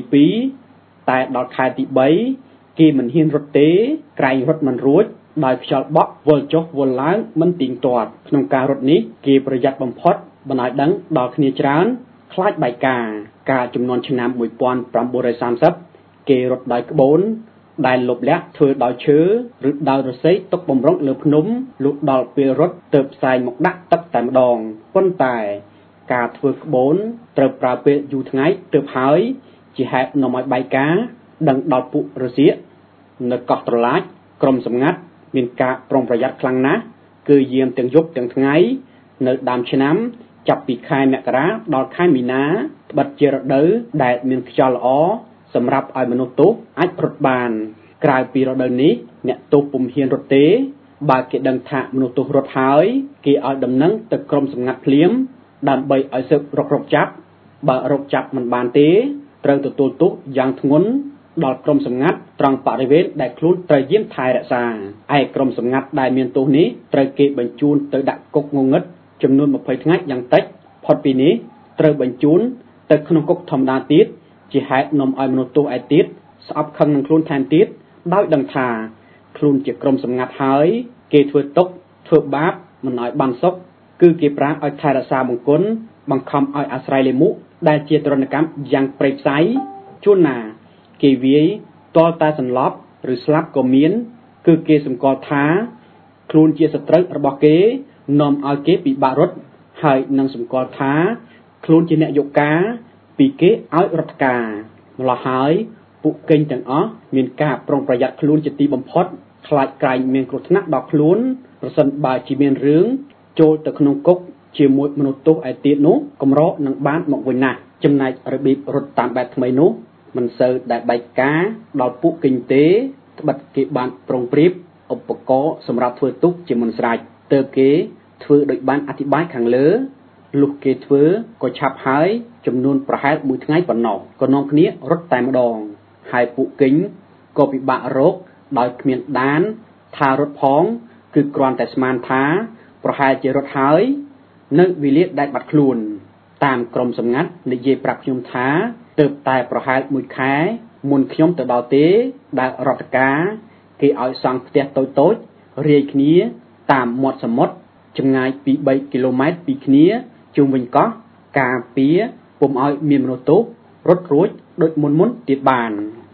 S5: 2តែដល់ខែទី3គេមិនហ៊ានរត់ទេក្រែងរត់មិនរួចដោយខ្យល់បក់វិលចុះវិលឡើងមិនទៀងទាត់ក្នុងការរត់នេះគេប្រយ័ត្នបំផុតបណ្ដោយដឹងដល់គ្នាច្រើនខ្លាចបែកការចំនួនឆ្នាំ1930គេរត់ដោយក្បូនដែលលុបលាក់ធ្វើដោយឈើឬដោយរស្មីទុកបំរុងលើភ្នំលុះដល់ពេលរត់ទើបផ្សែងមកដាក់ទឹកតែម្ដងប៉ុន្តែការធ្វើក្បូនត្រូវប្រើពេលយូរថ្ងៃទើបហើយជាហេតុនាំឲ្យបែកការដឹងដល់ពួករសៀកនៅកោះត្រឡាចក្រុមសម្ងាត់មានការប្រុងប្រយ័ត្នខ្លាំងណាស់គឺយាមទាំងយប់ទាំងថ្ងៃនៅដើមឆ្នាំចាប់ពីខែមករាដល់ខែមីនាត្បិតជារដូវដែលមានខ្យល់ល្អសម្រាប់ឲ្យមនុស្សទោសអាចរត់បានក្រៅពីរដូវនេះអ្នកទោសពុំហ៊ានរត់ទេបើគេដឹងថាមនុស្សទោសរត់ហើយគេឲ្យដំណឹងទៅក្រុមសម្ងាត់ភ្លាមដើម្បីឲ្យស៊ើបរកចាប់បើរកចាប់មិនបានទេត្រូវទទួលទោសយ៉ាងធ្ងន់ដល់ក្រុមសម្ងាត់ត្រង់បរិវេណដែលខ្លួនត្រូវយាមថែរក្សាឯក្រុមសម្ងាត់ដែលមានទោសនេះត្រូវគេបញ្ជូនទៅដាក់គុកងងឹតចំនួន20ថ្ងៃយ៉ាងតិចផុតពីនេះត្រូវបញ្ជូនទៅក្នុងគុកធម្មតាទៀតជាហេតុនាំឲ្យមនុស្សទោសឯទៀតស្អប់ខឹងនឹងខ្លួនថែមទៀតដោយដឹងថាខ្លួនជាក្រុមសម្ងាត់ហើយគេធ្វើទុកធ្វើបាបមិនឲ្យបានសុខគឺគេប្រាំឲ្យថែរក្សាបង្គន់បង្ខំឲ្យអាស្រ័យលេមុខដែលជាទរណកម្មយ៉ាងព្រៃផ្សៃជួនណាគេវាយតលតែសន្លប់ឬស្លាប់ក៏មានគឺគេសម្គាល់ថាខ្លួនជាសត្រូវរបស់គេនាំឲ្យគេពិបាករត់ហើយនឹងសម្គាល់ថាខ្លួនជាអ្នកយកការពីគេឲ្យរដ្ឋការម្ល៉េះហើយពួកកេញទាំងអស់មានការប្រុងប្រយ័ត្នខ្លួនជាទីបំផុតខ្លាចក្រែងមានគ្រោះថ្នាក់ដល់ខ្លួនប្រសិនបើជាមានរឿងចូលទៅក្នុងគុកជាមួយមនុស្សទោសឯទៀតនោះកម្រនឹងបានមកវិញណាស់ចំណែករបៀបរត់តាមបែបថ្មីនោះមិនសូវដែលបែកការដល់ពួកកេញទេត្បិតគេបានប្រុងប្រៀបឧបករណ៍សម្រាប់ធ្វើទុកជាមុនស្រេចទើបគេធ្វើដូចបានអធិប្បាយខាងលើលុះគេធ្វើក៏ឆាប់ហើយចំនួនប្រហែល1ថ្ងៃប៉ុណ្ណោះក៏នាំគ្នារត់តែម្ដងហើយពួកកេញក៏ពិបាករកដោយគ្មានដានថារត់ផងគឺគ្រាន់តែស្មានថាប្រហែលជារត់ហើយនៅវេលាដែលបាត់ខ្លួនតាមក្រុមសម្ងាត់និយាយប្រាប់ខ្ញុំថាទើបតែប្រហែល1ខែមុនខ្ញុំទៅដល់ទេដែលរដ្ឋការគេឲ្យសង់ផ្ទះតូចរាយគ្នាតាមមាត់សមុទ្រចម្ងាយពី3គីឡូម៉ែត្រពីគ្នាជុំវិញកោះការពារពុំឲ្យមានមនុស្សទោសរត់រួចដូចមុនទៀតបាន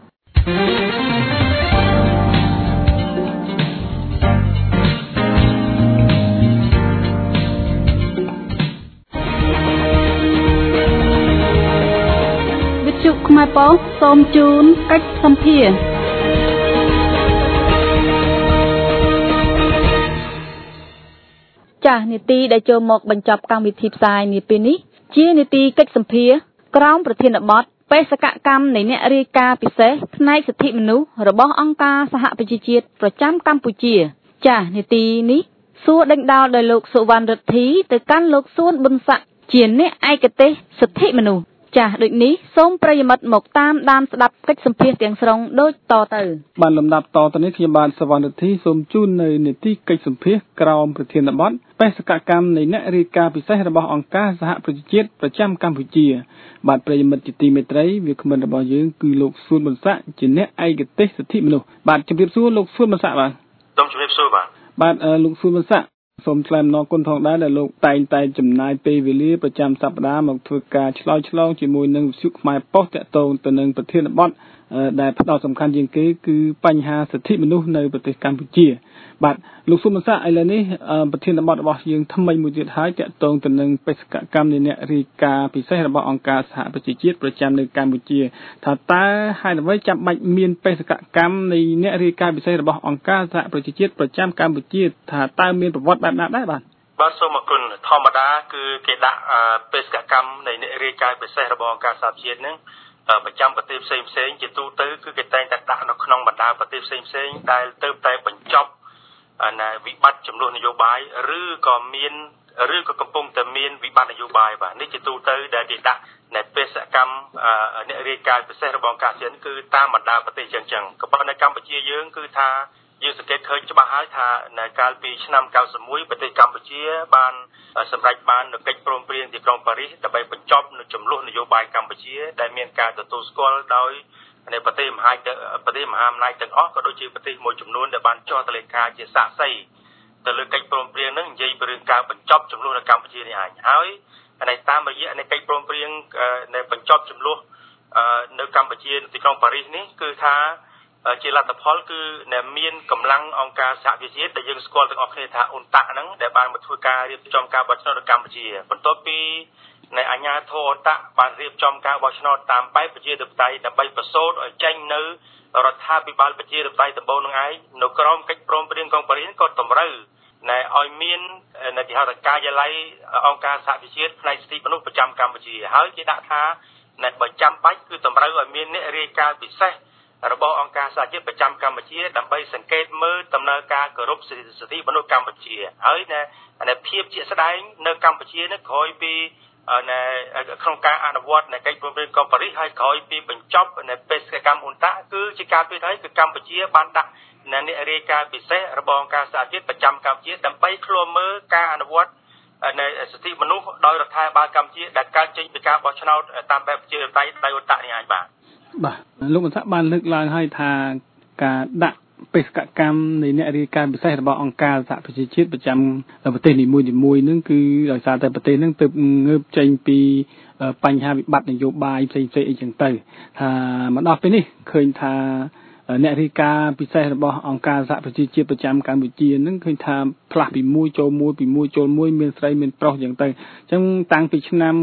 S1: ខ្មែរប៉ុស្តិ៍សូមជូនកិច្ចសម្ភារចាស់នីតិដែលចូលមកបញ្ចប់កម្មវិធីផ្សាយនាពេលនេះជានីតិកិច្ចសម្ភារក្រោមប្រធានបទបេសកកម្មនៃអ្នករាយការណ៍ពិសេសផ្នែកសិទ្ធិមនុស្សរបស់អង្គការសហប្រជាជាតិប្រចាំកម្ពុជាចាស់នីតិនេះសួរដេញដោលដោយលោកសុវណ្ណរិទ្ធីទៅកាន់លោកសួនប៊ុនស័កជាអ្នកឯកទេសសិទ្ធិមនុស្សចាស់ដូចនេះសូមប្រិយមិត្តមកតាមដានស្ដាប់កិច្ចសម្ភាសទាំងស្រុងដូចតទៅ
S6: បានលំដាប់តទៅនេះខ្ញុំបាទសវណ្ណរិទ្ធីសូមជូននៅនីតិកិច្ចសម្ភាសក្រោមប្រធានបទបេសកកម្មនៃអ្នករាយការណ៍ពិសេសរបស់អង្គការសហប្រជាជាតិប្រចាំកម្ពុជាបាទប្រិយមិត្តជាទីមេត្រីវាគ្មិនរបស់យើងគឺលោកសួនប៊ុនស័កជាអ្នកឯកទេសសិទ្ធិមនុស្សបាទជម្រាបសួរលោកសួនប៊ុនស័កបាទ
S7: សូមជម្រាបសួរ
S6: បាទលោកសួនប៊ុនស័កសូមថ្លែងអំណរគុណផងដែរដែលលោកតែងតែចំណាយពេលវេលាប្រចាំសប្តាហ៍មកធ្វើការឆ្លើយឆ្លងជាមួយនឹងវិទ្យុខ្មែរប៉ុស្តិ៍តាក់ទងទៅនឹងប្រធានបទដែលផ្ដោតសំខាន់ជាងគេគឺបញ្ហាសិទ្ធិមនុស្សនៅប្រទេសកម្ពុជាបាទលោកសុំសាឥឡូវនេះប្រធានបទរបស់យើងថ្មីមួយទៀតហើយតាក់ទងទៅនឹងបេសកកម្មនៃអ្នករាយការណ៍ពិសេសរបស់អង្គការសហប្រជាជាតិប្រចាំនៅកម្ពុជាថាតើហេតុអ្វីចាំបាច់មានបេសកកម្មនៃអ្នករាយការណ៍ពិសេសរបស់អង្គការសហប្រជាជាតិប្រចាំកម្ពុជាថាតើមានប្រវត្តិបែបណាដែរ
S7: បាទសូមអរគុណធម្មតាគឺគេដាក់បេសកកម្មនៃអ្នករាយការណ៍ពិសេសរបស់អង្គការសហប្រជាជាតិនឹងប្រចាំប្រទេសផ្សេងជាទូទៅគឺគេតែងតែដាក់នៅក្នុងបណ្ដាប្រទេសផ្សេងដែលទៅតែបញ្ចប់វិបត្តិចំនួននយោបាយឬក៏មានឬក៏កំពុងតែមានវិបត្តិនយោបាយបាទនេះជាទូទៅដែលគេដាក់នៅបេសកកម្មអ្នករាយការណ៍ពិសេសរបស់អង្គការជាតិគឺតាមបណ្ដាប្រទេសចឹងក៏ប៉ុន្តែនៅកម្ពុជាយើងគឺថាយើងសង្កេតឃើញច្បាស់ហើយថានៅកាលពីឆ្នាំ91ប្រទេសកម្ពុជាបានសម្រេចបាននូវកិច្ចព្រមព្រៀងទីក្រុងប៉ារីសដើម្បីបញ្ចប់នូវចំនួននយោបាយកម្ពុជាដែលមានការទទួលស្គាល់ដោយនៃប្រទេសមហាអំណាចទាំងអស់ក៏ដូចជាប្រទេសមួយចំនួនដែលបានចុះទៅលេខាជាសាក្សីទៅលើកិច្ចព្រមព្រៀងនឹងនិយាយពីរឿងការបញ្ចប់ចំនួននៅកម្ពុជានេះឯងហើយในតាមរយៈនៃកិច្ចព្រមព្រៀងនៃបញ្ចប់ចំនួននៅកម្ពុជាទីក្រុងប៉ារីសនេះគឺថាជាលទ្ធផលគឺមានកម្លាំងអង្គការសហប្រជាជាតិដែលយើងស្គាល់ទាំងអស់គ្នាថាអ៊ុនតាក់ហ្នឹងដែលបានមកធ្វើការរៀបចំការបោះឆ្នោតនៅកម្ពុជាបន្ទាប់ពីនៃអាជ្ញាធរអ៊ុនតាក់បានរៀបចំការបោះឆ្នោតតាមបែបប្រជាធិបតេយ្យដើម្បីប្រសូតឲ្យចេញនៅរដ្ឋាភិបាលប្រជាធិបតេយ្យដំបូងនឹងឯងនៅក្រោមកិច្ចព្រមព្រៀងក្រុងប៉ារីសក៏តម្រូវឲ្យមាននៅគេហៅថាការិយាល័យអង្គការសហប្រជាជាតិផ្នែកសិទ្ធិមនុស្សប្រចាំកម្ពុជាហើយគេដាក់ថានៅបើចាំបាច់គឺតម្រូវឲ្យមានអ្នករាយការណ៍ពិសេសរបស់អង្គការសហជាតិប្រចាំកម្ពុជាដើម្បីសង្កេតមើលដំណើរការគោរពសិទ្ធិមនុស្សកម្ពុជាហើយនៅភាពជាក់ស្ដែងនៅកម្ពុជានេះក្រោយពីក្នុងការអនុវត្តនៃកិច្ចព្រមព្រៀងក្រុងប៉ារីសហើយក្រោយពីបញ្ចប់នៃបេសកកម្មអ៊ុនតាគឺជាការពិតហើយគឺកម្ពុជាបានដាក់អ្នករាយការណ៍ពិសេសរបស់អង្គការសហជាតិប្រចាំកម្ពុជាដើម្បីឃ្លាំមើលការអនុវត្តនៃសិទ្ធិមនុស្សដោយរដ្ឋាភិបាលកម្ពុជាដែលកើតចេញពីការបោះឆ្នោតតាមបែបប្រជាធិបតេយ្យដោយអ៊ុនតានេះឯងបាទ
S6: លោកមន្ត្រីបានលើកឡើងឲ្យថាការដាក់បេសកកម្មនៃអ្នករាយការណ៍ពិសេសរបស់អង្គការសហប្រជាជាតិប្រចាំប្រទេសនីមួយៗនឹងគឺដោយសារតែប្រទេសនឹងទើបងើបចេញពីបញ្ហាវិបត្តិនយោបាយផ្សេងៗអីចឹងទៅថាមកដល់ពេលនេះឃើញថាអ្នករាយការណ៍ពិសេសរបស់អង្គការសហប្រជាជាតិប្រចាំកម្ពុជានឹងឃើញថាផ្លាស់ពីមួយចូលមួយពីមួយចូលមួយមានស្រីមានប្រុសចឹងទៅអញ្ចឹងតាំងពីឆ្នាំ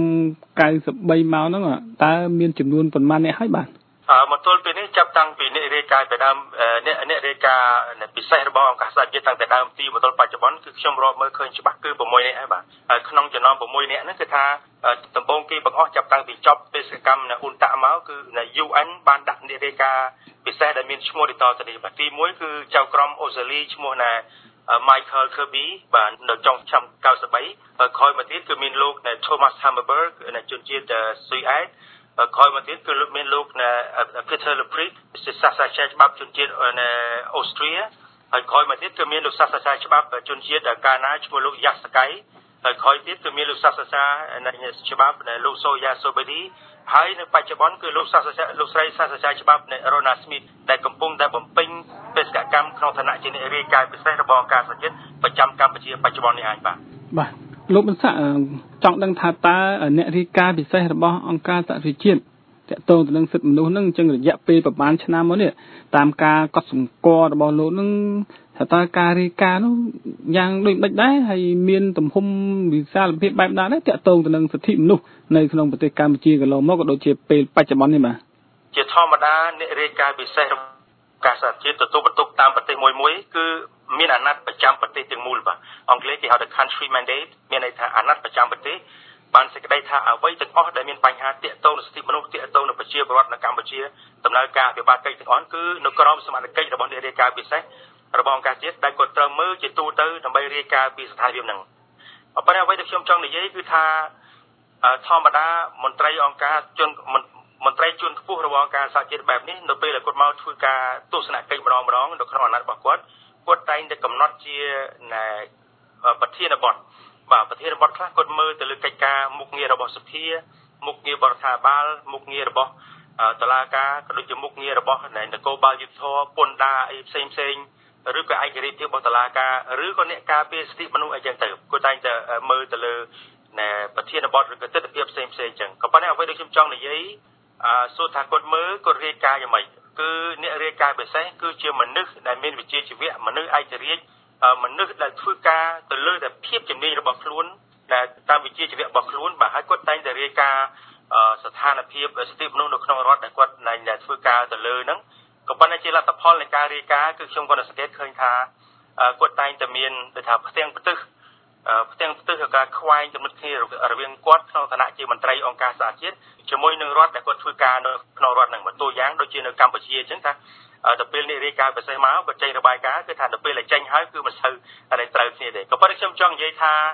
S6: 93មកហ្នឹងតើមានចំនួនប៉ុន្មានអ្នកហើយបាទ
S7: មកទល់ពេលនេះចាប់តាំងពីអ្នករាយការណ៍ពីដើមអ្នករាយការណ៍ពិសេសរបស់អង្គការសហជាតិតាំងពីដើមទីមកទល់បច្ចុប្បន្នគឺខ្ញុំរកមើលឃើញច្បាស់គឺ6នាក់ហើយបាទហើយក្នុងចំណោម6នាក់ហ្នឹងគឺថាដំបូងគេបង្អស់ចាប់តាំងពីចប់បេសកកម្មនៅអ៊ុនតាក់មកគឺនៅ UN បានដាក់អ្នករាយការណ៍ពិសេសដែលមានឈ្មោះបន្តទៅនេះបាទទី1គឺចៅក្រមអូស្ត្រាលីឈ្មោះណា Michael Kirby បាទនៅចុងឆ្នាំ93ហើយក្រោយមកទៀតគឺមានលោក Thomas Hammerberg ជនជាតិស៊ុយអែតក្រោយមកទៀតគឺមានលោក Peter Leprit ជាសាស្ត្រាចារ្យច្បាប់ជនជាតិអូស្ត្រាហើយក្រោយមកទៀតគឺមានលោកសាស្ត្រាចារ្យច្បាប់ជនជាតិកាណាឈ្មោះលោក Yaskai ហើយក្រោយទៀតគឺមានលោកសាស្ត្រាចារ្យច្បាប់លោក Soya Sobedi ហើយនៅបច្ចុប្បន្នគឺលោកស្រីសាស្ត្រាចារ្យច្បាប់ Rona Smith ដែលកំពុងតែបំពេញបេសកកម្មក្នុងឋានៈជាអ្នករាយការណ៍ពិសេសរបស់អង្គការសហជាតិប្រចាំកម្ពុជាបច្ចុប្បន្ននេះឯងបាទ
S6: លោកបញ្សាក់ចង់ដឹងថាតើអ្នករាយការណ៍ពិសេសរបស់អង្គការសហប្រជាជាតិតកតងទៅនឹងសិទ្ធិមនុស្សនឹងអញ្ចឹងរយៈពេលប្រហែលឆ្នាំមកនេះតាមការកត់សម្គាល់របស់លោកនឹងថាតើការរាយការណ៍នោះយ៉ាងដូចមិនដែរហើយមានទំហំវិសាលភាពបែបណាដែរតកតងទៅនឹងសិទ្ធិមនុស្សនៅក្នុងប្រទេសកម្ពុជាកន្លងមកក៏ដូចជាពេលបច្ចុប្បន្ននេះបាទ
S7: ជាធម្មតាអ្នករាយការណ៍ពិសេសរបស់ការសហជាតិទទួលបន្ទុកតាមប្រទេសមួយគឺមានអាណត្តិប្រចាំប្រទេសទាំងមូលបាទអង់គ្លេសគេហៅថា country mandate មានន័យថាអាណត្តិប្រចាំប្រទេសបានសេចក្តីថាអ្វីទាំងអស់ដែលមានបញ្ហាទាក់ទងនឹងសិទ្ធិមនុស្សទាក់ទងនឹងប្រជាពលរដ្ឋនៅកម្ពុជាដំណើរការអភិបាលកិច្ចទាំងអស់គឺនៅក្រោមសមត្ថកិច្ចរបស់អ្នករាយការណ៍ពិសេសរបស់អង្គការជាតិដែលគាត់ត្រូវមើលជាទូទៅដើម្បីរាយការណ៍ពីស្ថានភាពហ្នឹងប៉ុន្តែអ្វីដែលខ្ញុំចង់និយាយគឺថាធម្មតាមន្ត្រីអង្គការមន្ត្រីជាន់ខ្ពស់របស់អង្គការសហជាតិបែបនេះនៅពេលដែលគាត់មកធ្វើការទស្សនកិច្ចម្ដងនៅក្នុងអាណត្តិរបស់គាត់តែងតែកំណត់ជាប្រធានបទបាទប្រធានបទខ្លះគាត់មើលទៅលើកិច្ចការមុខងាររបស់សភាមុខងារបរដ្ឋាភិបាលមុខងាររបស់តុលាការក៏ដូចជាមុខងាររបស់នគរបាលយុត្តិធម៌ពន្ធដារអីផ្សេងឬក៏ឯករាជ្យភាពរបស់តុលាការឬក៏អ្នកការពារសិទ្ធិមនុស្សអីចឹងទៅគាត់តែងតែមើលទៅលើប្រធានបទឬក៏ទស្សនវិជ្ជាផ្សេងចឹងក៏ប៉ុន្តែអ្វីដែលខ្ញុំចង់និយាយសួរថាគាត់មើលគាត់រាយការណ៍យ៉ាងម៉េចគឺអ្នករាយការណ៍ពិសេសគឺជាមនុស្សដែលមានវិជ្ជាជីវៈមនុស្សឯករាជ្យមនុស្សដែលធ្វើការទៅលើតែភាពជំនាញរបស់ខ្លួនដែលតាមវិជ្ជាជីវៈរបស់ខ្លួនបាទហើយគាត់តែងតែរាយការណ៍ស្ថានភាពសិទ្ធិមនុស្សនៅក្នុងរដ្ឋដែលគាត់តែធ្វើការទៅលើហ្នឹងក៏ប៉ុន្តែជាលទ្ធផលនៃការរាយការណ៍គឺខ្ញុំក៏សង្កេតឃើញថាគាត់តែងតែមានដូចថាផ្ទាំងផ្ទឹះការខ្វែងចំណុចគ្នារវាងគាត់ក្នុងឋានៈជាមន្ត្រីអង្គការសហជាតិជាមួយនឹងរដ្ឋដែលគាត់ធ្វើការនៅក្នុងរដ្ឋហ្នឹងតួយ៉ាងដូចជានៅកម្ពុជាអញ្ចឹងថាទៅពេលនេះរាយការណ៍ពិសេសមកគាត់ចេញរបាយការណ៍គឺថាទៅពេលដែលចេញហើយគឺមិនសូវតែត្រូវគ្នាទេក៏ប៉ុន្តែខ្ញុំចង់និយាយថា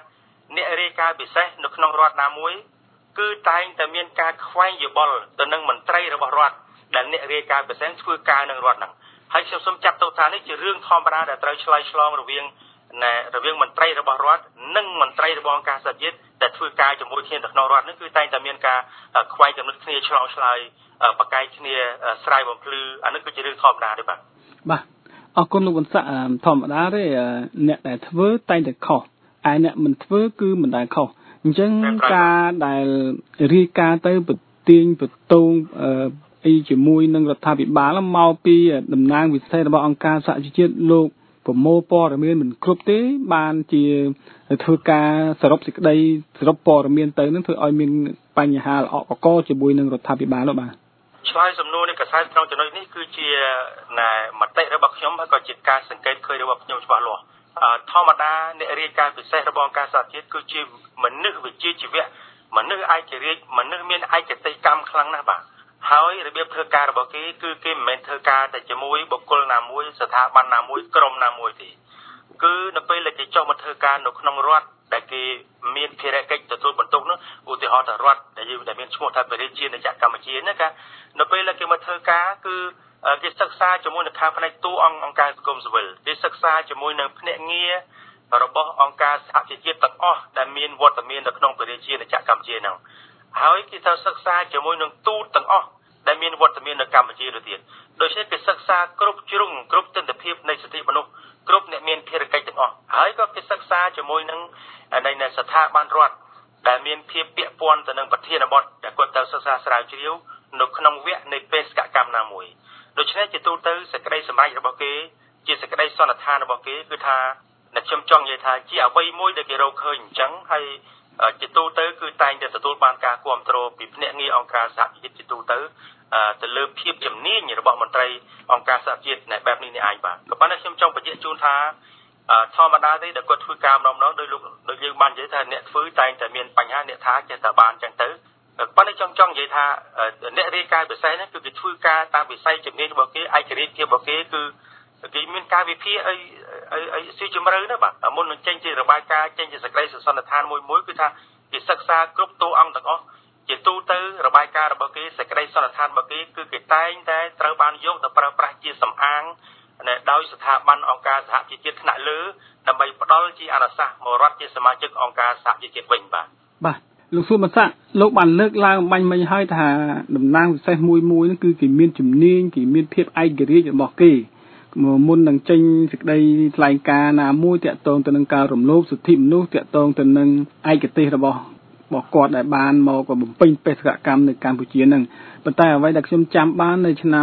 S7: អ្នករាយការណ៍ពិសេសនៅក្នុងរដ្ឋណាមួយគឺតែងតែមានការខ្វែងយោបល់ទៅនឹងមន្ត្រីរបស់រដ្ឋដែលអ្នករាយការណ៍ពិសេសធ្វើការនឹងរដ្ឋហ្នឹងហើយខ្ញុំសូមចាត់ទុកថានេះជារឿងធម្មតាដែលត្រូវឆ្លើយឆ្លងរវាងមន្ត្រីរបស់រដ្ឋនិងមន្ត្រីរបស់អង្គការសហជាតិដែលធ្វើការជាមួយគ្នានៅក្នុងរដ្ឋនេះគឺតែងតែមានការខ្វែងគំនិតគ្នាឆ្លងឆ្លើយបកកាយគ្នាស្រាយបំភ្លឺអានេះគឺជារឿងធម្មតាទេបាទ
S6: អរគុណលោកវណ្ណស័ក្តិធម្មតាទេអ្នកដែលធ្វើតែងតែខុសឯអ្នកមិនធ្វើគឺមិនដែលខុសអញ្ចឹងការដែលរាយការណ៍ទៅប្រទាញប្រទងអីជាមួយនឹងរដ្ឋាភិបាលមកពីតំណាងវិស័យរបស់អង្គការសហជីវជាតិលោកប្រមូលព័ត៌មានមិនគ្រប់ទេបានជាធ្វើការសរុបសេចក្តីសរុបព័ត៌មានទៅនឹងធ្វើឲ្យមានបញ្ហាល្អកកជាមួយនឹងរដ្ឋាភិបាលបាទ
S7: ឆ្លើយសំណួរនេះកសែតក្នុងចំណុចនេះគឺជាមតិរបស់ខ្ញុំហើយក៏ជាការសង្កេតឃើញរបស់ខ្ញុំច្បាស់លាស់ធម្មតាអ្នករាយការណ៍ពិសេសរបស់អង្គការសហជាតិគឺជាមនុស្សវិជ្ជាជីវៈមនុស្សឯករាជ្យមនុស្សមានឯកតេយ្យកម្មខ្លាំងណាស់បាទហើយរបៀបធ្វើការរបស់គេគឺគេមិនមែនធ្វើការតែជាមួយបុគ្គលណាមួយស្ថាប័នណាមួយក្រុមណាមួយទេគឺនៅពេលដែលគេចុះមកធ្វើការនៅក្នុងរដ្ឋដែលគេមានភារកិច្ចទទួលបន្ទុកនោះឧទាហរណ៍ថារដ្ឋដែលមានឈ្មោះថាប្រជាជាតិកម្ពុជាណានៅពេលដែលគេមកធ្វើការគឺគេសិក្សាជាមួយនឹងខាងផ្នែកទូអង្គការសង្គមស៊ីវិលគេសិក្សាជាមួយនឹងភ្នាក់ងាររបស់អង្គការសហជីវជាតិទាំងអស់ដែលមានវត្តមាននៅក្នុងប្រជាជាតិកម្ពុជាហ្នឹងហើយគេត្រូវសិក្សាជាមួយនឹងទូតទាំងអស់ដែលមានវត្តមាននៅកម្ពុជាទៅទៀតដូច្នេះគេសិក្សាគ្រប់ជ្រុងគ្រប់ទិដ្ឋភាពនៃសិទ្ធិមនុស្សគ្រប់អ្នកមានភារកិច្ចទាំងអស់ហើយក៏គេសិក្សាជាមួយនឹងស្ថាប័នរដ្ឋដែលមានភាពពាក់ព័ន្ធទៅនឹងប្រធានបទដែលគាត់ត្រូវសិក្សាស្រាវជ្រាវនៅក្នុងវគ្គនៃបេសកកម្មណាមួយដូច្នេះជាទូទៅសេចក្តីសម្រេចរបស់គេជាសេចក្តីសន្និដ្ឋានរបស់គេគឺថាខ្ញុំចង់និយាយថាជាអ្វីមួយដែលគេរកឃើញអញ្ចឹងហើយជាទូទៅគឺតែងតែទទួលបានការគ្រប់គ្រងពីភ្នាក់ងារអង្គការសហជីវជាតិជាទូទៅទៅលើភាពជំនាញរបស់មន្ត្រីអង្គការសហជាតិនៅបែបនេះនេះឯងបាទក៏ប៉ុន្តែខ្ញុំចង់បញ្ជាក់ជូនថាធម្មតាទេដែលគាត់ធ្វើការម្ដងដោយយើងបាននិយាយថាអ្នកធ្វើតែងតែមានបញ្ហាអ្នកថាចេះតែបានអញ្ចឹងទៅប៉ុន្តែចង់និយាយថាអ្នករាយការណ៍ពិសេសហ្នឹងគឺគេធ្វើការតាមវិស័យជំនាញរបស់គេឯករាជ្យភាពរបស់គេគឺគេមានការវិភាគអីស៊ីជម្រៅណាបាទមុននឹងចេញជារបាយការណ៍ចេញជាសេចក្តីសន្និដ្ឋានមួយគឺថាគេសិក្សាគ្រប់តួអង្គទាំងអស់ជាទូទៅរបាយការណ៍របស់គេសេចក្តីសន្និដ្ឋានរបស់គេគឺគេតែងតែត្រូវបានយកទៅប្រើប្រាស់ជាសម្អាងដោយស្ថាប័នអង្គការសហជីវជាតិថ្នាក់លើដើម្បីផ្ដល់ជាអនុសាសន៍មករដ្ឋជាសមាជិកអង្គការសហជីវជាតិវិញបាទ
S6: លោកសុវណ្ណស័ក្តិលោកបានលើកឡើងបាញ់មិញហើយថាតំណាងពិសេសមួយនោះគឺគេមានជំនាញគេមានភាពឯករាជ្យរបស់គេមុននឹងចេញសេចក្តីថ្លែងការណ៍ណាមួយតាក់ទងទៅនឹងការរំលោភសិទ្ធិមនុស្សតាក់ទងទៅនឹងឯកទេសរបស់គាត់ដែលបានមកបំពេញបេសកកម្មនៅកម្ពុជានឹងប៉ុន្តែអ្វីដែលខ្ញុំចាំបាននៅឆ្នាំ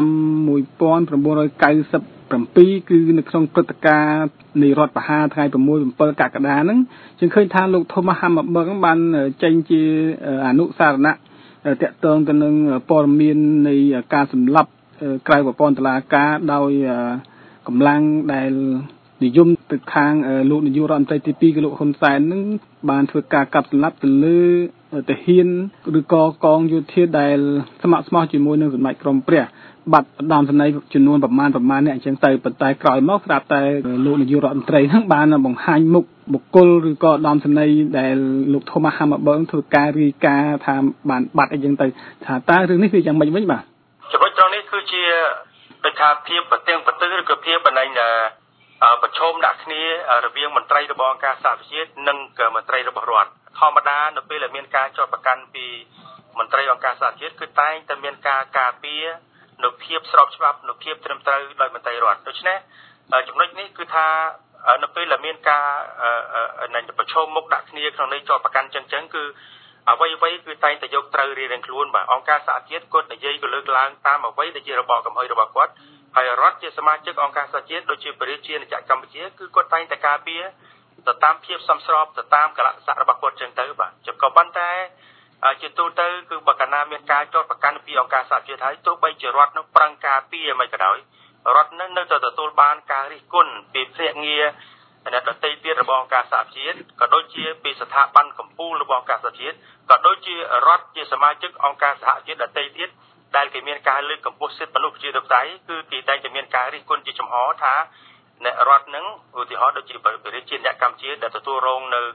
S6: 1997គឺនៅក្នុងព្រឹត្តិការណ៍នៃរដ្ឋប្រហារថ្ងៃ6-7 កក្កដាហ្នឹងយើងឃើញថាលោក Thomas Hammarberg បានចេញជាអនុសារណៈតាក់ទងទៅនឹងព័ត៌មាននៃការសម្លាប់ក្រៅប្រព័ន្ធតុលាការដោយកម្លាំងដែលនិយមទៅខាងលោកនាយករដ្ឋមន្ត្រីទី2គឺលោកហ៊ុនសែននឹងបានធ្វើការកាប់សម្លាប់ទៅលើទាហានឬក៏កងយោធាដែលស្ម័គ្រស្មោះជាមួយនឹងសម្ដេចក្រមព្រះបាត់ឧត្តមសេនីយ៍ចំនួនប្រមាណអ្នកអញ្ចឹងទៅប៉ុន្តែក្រោយមកស្រាប់តែលោកនាយករដ្ឋមន្ត្រីហ្នឹងបានបង្ហាញមុខបុគ្គលឬក៏ឧត្តមសេនីយ៍ដែលលោក Thomas Hammarberg ធ្វើការរាយការណ៍ថាបានបាត់អីចឹងទៅថាតើរឿងនេះវាយ៉ាងម៉េចវិញបាទ
S7: ចំណុចត្រង់នេះគឺជាដូចថាភាពប្រទាំងប្រទើឬក៏ភាពបណ្ដាញប្រឈមដាក់គ្នារវាងមន្ត្រីរបស់អង្គការសហប្រជាជាតិនិងមន្ត្រីរបស់រដ្ឋធម្មតានៅពេលដែលមានការចោទប្រកាន់ពីមន្ត្រីអង្គការសហជាតិគឺតែងតែមានការការពារនៅភាពស្របច្បាប់នៅភាពត្រឹមត្រូវដោយមន្ត្រីរដ្ឋដូច្នេះចំណុចនេះគឺថានៅពេលដែលមានការប្រឈមមុខដាក់គ្នាក្នុងន័យចោទប្រកាន់ចឹងគឺអ្វីគឺតែងតែយកត្រូវរៀងខ្លួនបាទអង្គការសហជាតិគាត់និយាយក៏លើកឡើងតាមអ្វីដែលជារបបកំហុសរបស់គាត់ហើយរដ្ឋជាសមាជិកអង្គការសហជាតិដូចជាប្រជាជាតិកម្ពុជាគឺគាត់តែងតែការពារទៅតាមភាពសមស្របទៅតាមកលៈទេសៈរបស់គាត់ចឹងទៅបាទក៏ប៉ុន្តែជាទូទៅគឺបើកាលណាមានការចោទប្រកាន់ពីអង្គការសហជាតិហើយទោះបីជារដ្ឋនឹងប្រឹងការពារមិនក៏ដោយរដ្ឋនឹងនៅតែទទួលបានការរិះគន់ពីភ្នាក់ងារដទៃទៀតរបស់អង្គការសហជាតិក៏ដូចជាពីស្ថាប័នកម្ពុជារបស់អង្គការសហជាតិក៏ដូចជារដ្ឋជាសមាជិកអង្គការសហជាតិដទៃទៀតដែលគេមានការលើកកម្ពស់សិទ្ធិមនុស្សប្រជាធិបតេយ្យគឺគេតែងតែមានការរិះគន់ជាចំហថាអ្នករដ្ឋនឹងឧទាហរណ៍ដូចជាប្រជាជាតិកម្ពុជាដែលទទួលរងនៅ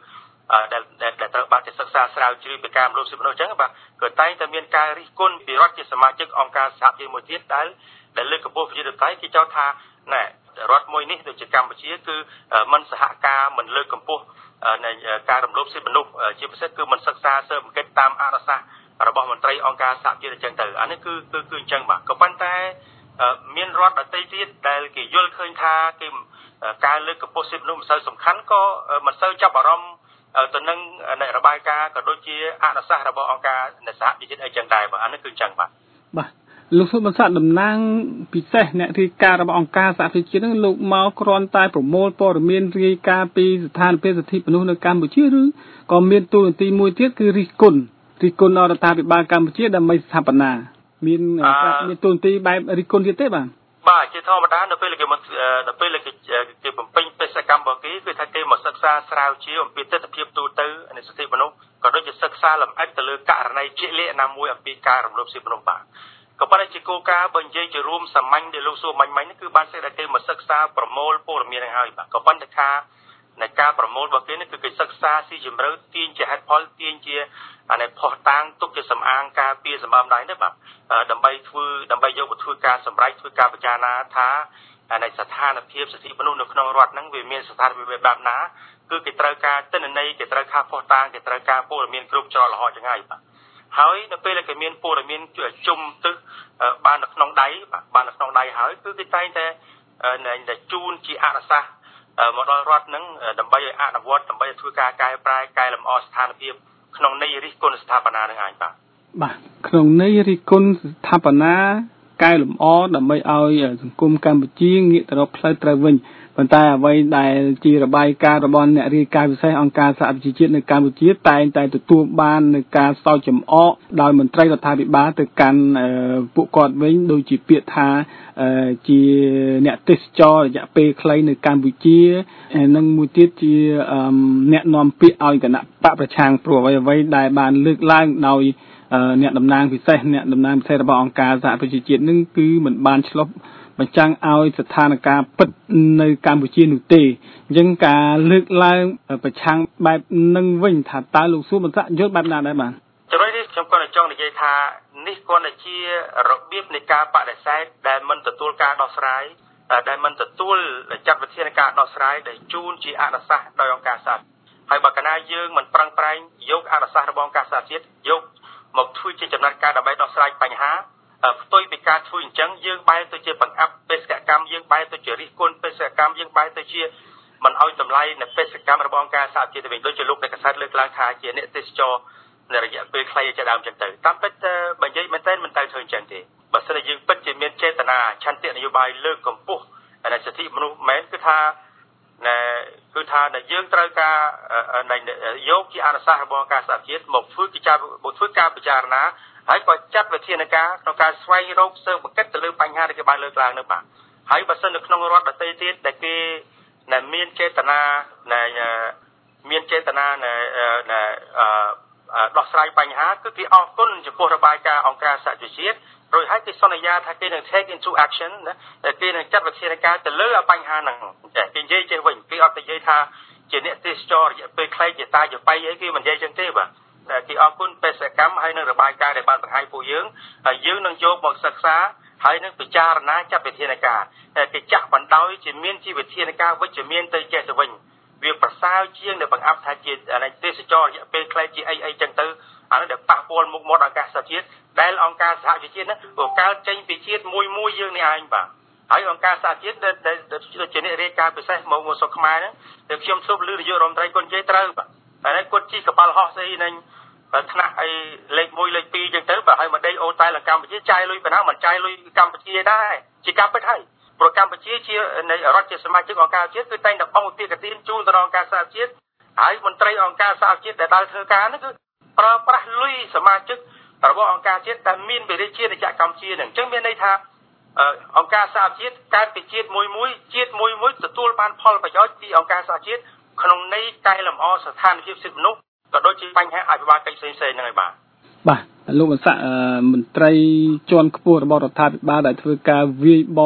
S7: ដែលត្រូវបានសិក្សាស្រាវជ្រាវពីការរំលោភសិទ្ធិមនុស្សអញ្ចឹងបាទក៏តែងតែមានការរិះគន់ពីរដ្ឋជាសមាជិកអង្គការសហជីវមួយទៀតដែលលើកកម្ពស់ប្រជាធិបតេយ្យគេចោទថាណែរដ្ឋមួយនេះដូចជាកម្ពុជាគឺមិនសហការមិនលើកកម្ពស់នៃការរំលោភសិទ្ធិមនុស្សជាពិសេសគឺមិនសិក្សាស៊ើបអង្កេតតាមអនុសាសន៍របស់មន្ត្រីអង្គការសហជីវជាតិអញ្ចឹងទៅអានេះគឺអញ្ចឹងបាទក៏ប៉ុន្តែមានរដ្ឋដទៃទៀតដែលគេយល់ឃើញថាគេការលើកកម្ពស់សិទ្ធិមនុស្សមិនសូវសំខាន់ក៏មិនសូវចាប់អារម្មណ៍ទៅនឹងរបាយការណ៍ក៏ដូចជាអនុសាសន៍របស់អង្គការសហជីវជាតិអីចឹងដែរបាទអានេះគឺអញ្ចឹងបាទ
S6: លោកសុបិនស័ក្តិតំណាងពិសេសអ្នករាយការណ៍របស់អង្គការសហប្រជាជាតិនឹងលោកមកគ្រាន់តែប្រមូលព័ត៌មានរាយការណ៍ពីស្ថានភាពសិទ្ធិមនុស្សនៅកម្ពុជាឬក៏មានទូនាទីមួយទៀតគឺរិះគន់ដល់រដ្ឋាភិបាលកម្ពុជាដើម្បីស្ថាបនាមានទូនាទីបែបរិះគន់ទៀតទេ
S7: បាទជាធម្មតានៅពេលគេបំពេញបេសកកម្មរបស់គេគឺថាគេមកសិក្សាស្រាវជ្រាវអំពីទស្សនវិជ្ជាទូទៅនៃសិទ្ធិមនុស្សក៏ដូចជាសិក្សាលម្អិតទៅលើករណីជាក់លាក់ណាមួយអំពីការរំលោភសិទ្ធិមនុស្សបាទក៏ប៉ុន្តែជាគោលការណ៍បើនិយាយជារួមសាមញ្ញដែលលោកសួរមិញនេះគឺបានសេចក្តីគេមកសិក្សាប្រមូលព័ត៌មានហ្នឹងហើយបាទក៏ប៉ុន្តែថាในការប្រមូលរបស់គេនេះគឺគេសិក្សាស៊ីជម្រៅទាញជាហេតុផលទាញជាផុសតាងទុកជាសម្អាងការពារសម្បំដៃនេះបាទដើម្បីយកទៅធ្វើការសម្រេចធ្វើការពិចារណាថាในស្ថានភាពសិទ្ធិមនុស្សនៅក្នុងរដ្ឋហ្នឹងវាមានស្ថានភាពបែបណាគឺគេត្រូវការទិន្នន័យគេត្រូវការផុសតាងគេត្រូវការព័ត៌មានគ្រប់ច្រកល្ហកចឹងហើយបាទហើយនៅពេលដែលគេមានព័ត៌មានជុំទឹកបាននៅក្នុងដៃហើយគឺគេតែងតែជូនជាអនុសាសន៍មកដល់រដ្ឋនឹងដើម្បីឲ្យអនុវត្តដើម្បីធ្វើការកែប្រែកែលម្អស្ថានភាពក្នុងន័យរិះគន់ស្ថាបនានឹងឯងបាទ
S6: ក្នុងន័យរិះគន់ស្ថាបនាកែលម្អដើម្បីឲ្យសង្គមកម្ពុជាងាកទៅរកផ្លូវត្រូវវិញប៉ុន្តែអ្វីដែលជារបាយការណ៍របស់អ្នករាយការណ៍ពិសេសអង្គការសហប្រជាជាតិនៅកម្ពុជាតែងតែទទួលបាននឹងការសោកចំអកដោយមន្ត្រីរដ្ឋាភិបាលទៅកាន់ពួកគាត់វិញដូចជាពាក្យថាជាអ្នកទេសចររយៈពេលខ្លីនៅកម្ពុជានិងមួយទៀតជាអ្នកនាំពាក្យឲ្យគណៈបកប្រឆាំងព្រោះអ្វីដែលបានលើកឡើងដោយអ្នកតំណាងពិសេសរបស់អង្គការសហប្រជាជាតិនឹងគឺមិនបានឆ្លុះបញ្ចាំងឲ្យស្ថានភាពពិតនៅកម្ពុជានោះទេអញ្ចឹងការលើកឡើងប្រឆាំងបែបនឹងវិញថាតើលោកសួរបន្តយល់បែបណាដែរបាទ
S7: ចំណុចនេះខ្ញុំគាត់ចង់និយាយថានេះគាត់តែជារបៀបនៃការបដិសេធដែលមិនទទួលការដោះស្រាយដែលមិនទទួលចាត់វិធានការដោះស្រាយដែលជូនជាអនុសាសន៍ដោយអង្គការសហជីវជាតិហើយបើកាលណាយើងមិនប្រឹងប្រែងយកអនុសាសន៍របស់អង្គការសហជីវជាតិយកមកធ្វើជាចំណាត់ការដើម្បីដោះស្រាយបញ្ហាផ្ទុយពីការធ្វើអញ្ចឹងយើងបែរទៅជាបង្អាប់បេសកកម្មយើងបែរទៅជារិះគន់បេសកកម្មយើងបែរទៅជាមិនឲ្យតម្លៃនៅបេសកកម្មរបស់អង្គការសហជីវជាតិវិញដូចជាលោកអ្នកកសែតលើកឡើងថាជាអ្នកទេសចរនៅរយៈពេលខ្លីជាដើមអញ្ចឹងទៅតាមពិតបើនិយាយមែនតើមិនទៅធ្វើអញ្ចឹងទេបើសិនជាយើងពិតជាមានចេតនាឆន្ទៈនយោបាយលើកកម្ពស់សិទ្ធិមនុស្សមែនគឺថាយើងត្រូវការយកជាអនុសាសន៍របស់អង្គការសហជីវជាតិមកធ្វើការពិចារណាហើយក៏ចាត់វិធានការក្នុងការស្វែងរកស៊ើបអង្កេតទៅលើបញ្ហាដែលគេបានលើកឡើងនោះបាទហើយបើសិននៅក្នុងរដ្ឋដទៃទៀតដែលគេមានចេតនាដោះស្រាយបញ្ហាគឺគេអរគុណចំពោះរបាយការណ៍អង្គការសហជីវជាតិរួចហើយគេសន្យាថាគេនឹង take into action គេនឹងចាត់វិធានការទៅលើបញ្ហាហ្នឹងគេនិយាយចេះវិញគេអត់និយាយថាជាអ្នកទេសចររយៈពេលខ្លីជាតាចបៃអីគេមិននិយាយចឹងទេបាទគេអរគុណបេសកកម្មហើយនឹងរបាយការណ៍ដែលបានបង្ហាញពួកយើងហើយយើងនឹងយកមកសិក្សាហើយនឹងពិចារណាចាត់វិធានការគេចាក់បណ្ដោយជាមានជាវិធានការវិជ្ជមានទៅចេះទៅវិញវាប្រសើរជាងដែលបង្អាប់ថាជាទេសចររយៈពេលខ្លីជាអីចឹងទៅអានោះដែលប៉ះពាល់មុខមាត់អង្គការសហជាតិដែលអង្គការសហជីវជាតិហ្នឹងក៏កើតចេញពីជាតិមួយយើងនេះឯងបាទហើយអង្គការសហជាតិដែលជាអ្នករាយការណ៍ពិសេសមកស្រុកខ្មែរហ្នឹងដែលខ្ញុំស្រុបលឺនាយករដ្ឋមន្ត្រីគាត់និយាយត្រូវបាទហើយគាត់ជិះកប៉ាល់ហោះស្អីនឹងថ្នាក់អីលេខ1លេខ2ចឹងទៅបើឲ្យមកដេកអូតែឡើងកម្ពុជាចាយលុយប៉ុណ្ណាមិនចាយលុយកម្ពុជាដែរជាការពិតហើយព្រោះកម្ពុជាជានៃរដ្ឋជាសមាជិកអង្គការជាតិគឺតែងតែបង់ឧទាហរណ៍ជូនទៅដល់អង្គការសហជាតិហើយមន្ត្រីអង្គការសហជាតិដែលដើរធ្វើការហ្នឹងគឺប្រើប្រាស់លុយសមាជិករបស់អង្គការជាតិដែលមានវិរិយជាតិកម្ពុជាហ្នឹងអញ្ចឹងមានន័យថាអង្គការសហជាតិកើតពីជាតិមួយទទួលបានផលប្រយោជន៍ពីអង្គការសហជាតិក្នុងន័យកែលម្អស្ថានភាពសិទ្ធិមនុស្សក៏ដូចជាបញ្ហាអភិបាលកិច្ចផ្សេងៗហ្នឹងហើយបាទ
S6: លោកវណ្ណៈមន្ត្រីជាន់ខ្ពស់របស់រដ្ឋាភិបាលដែលធ្វើការវាយបក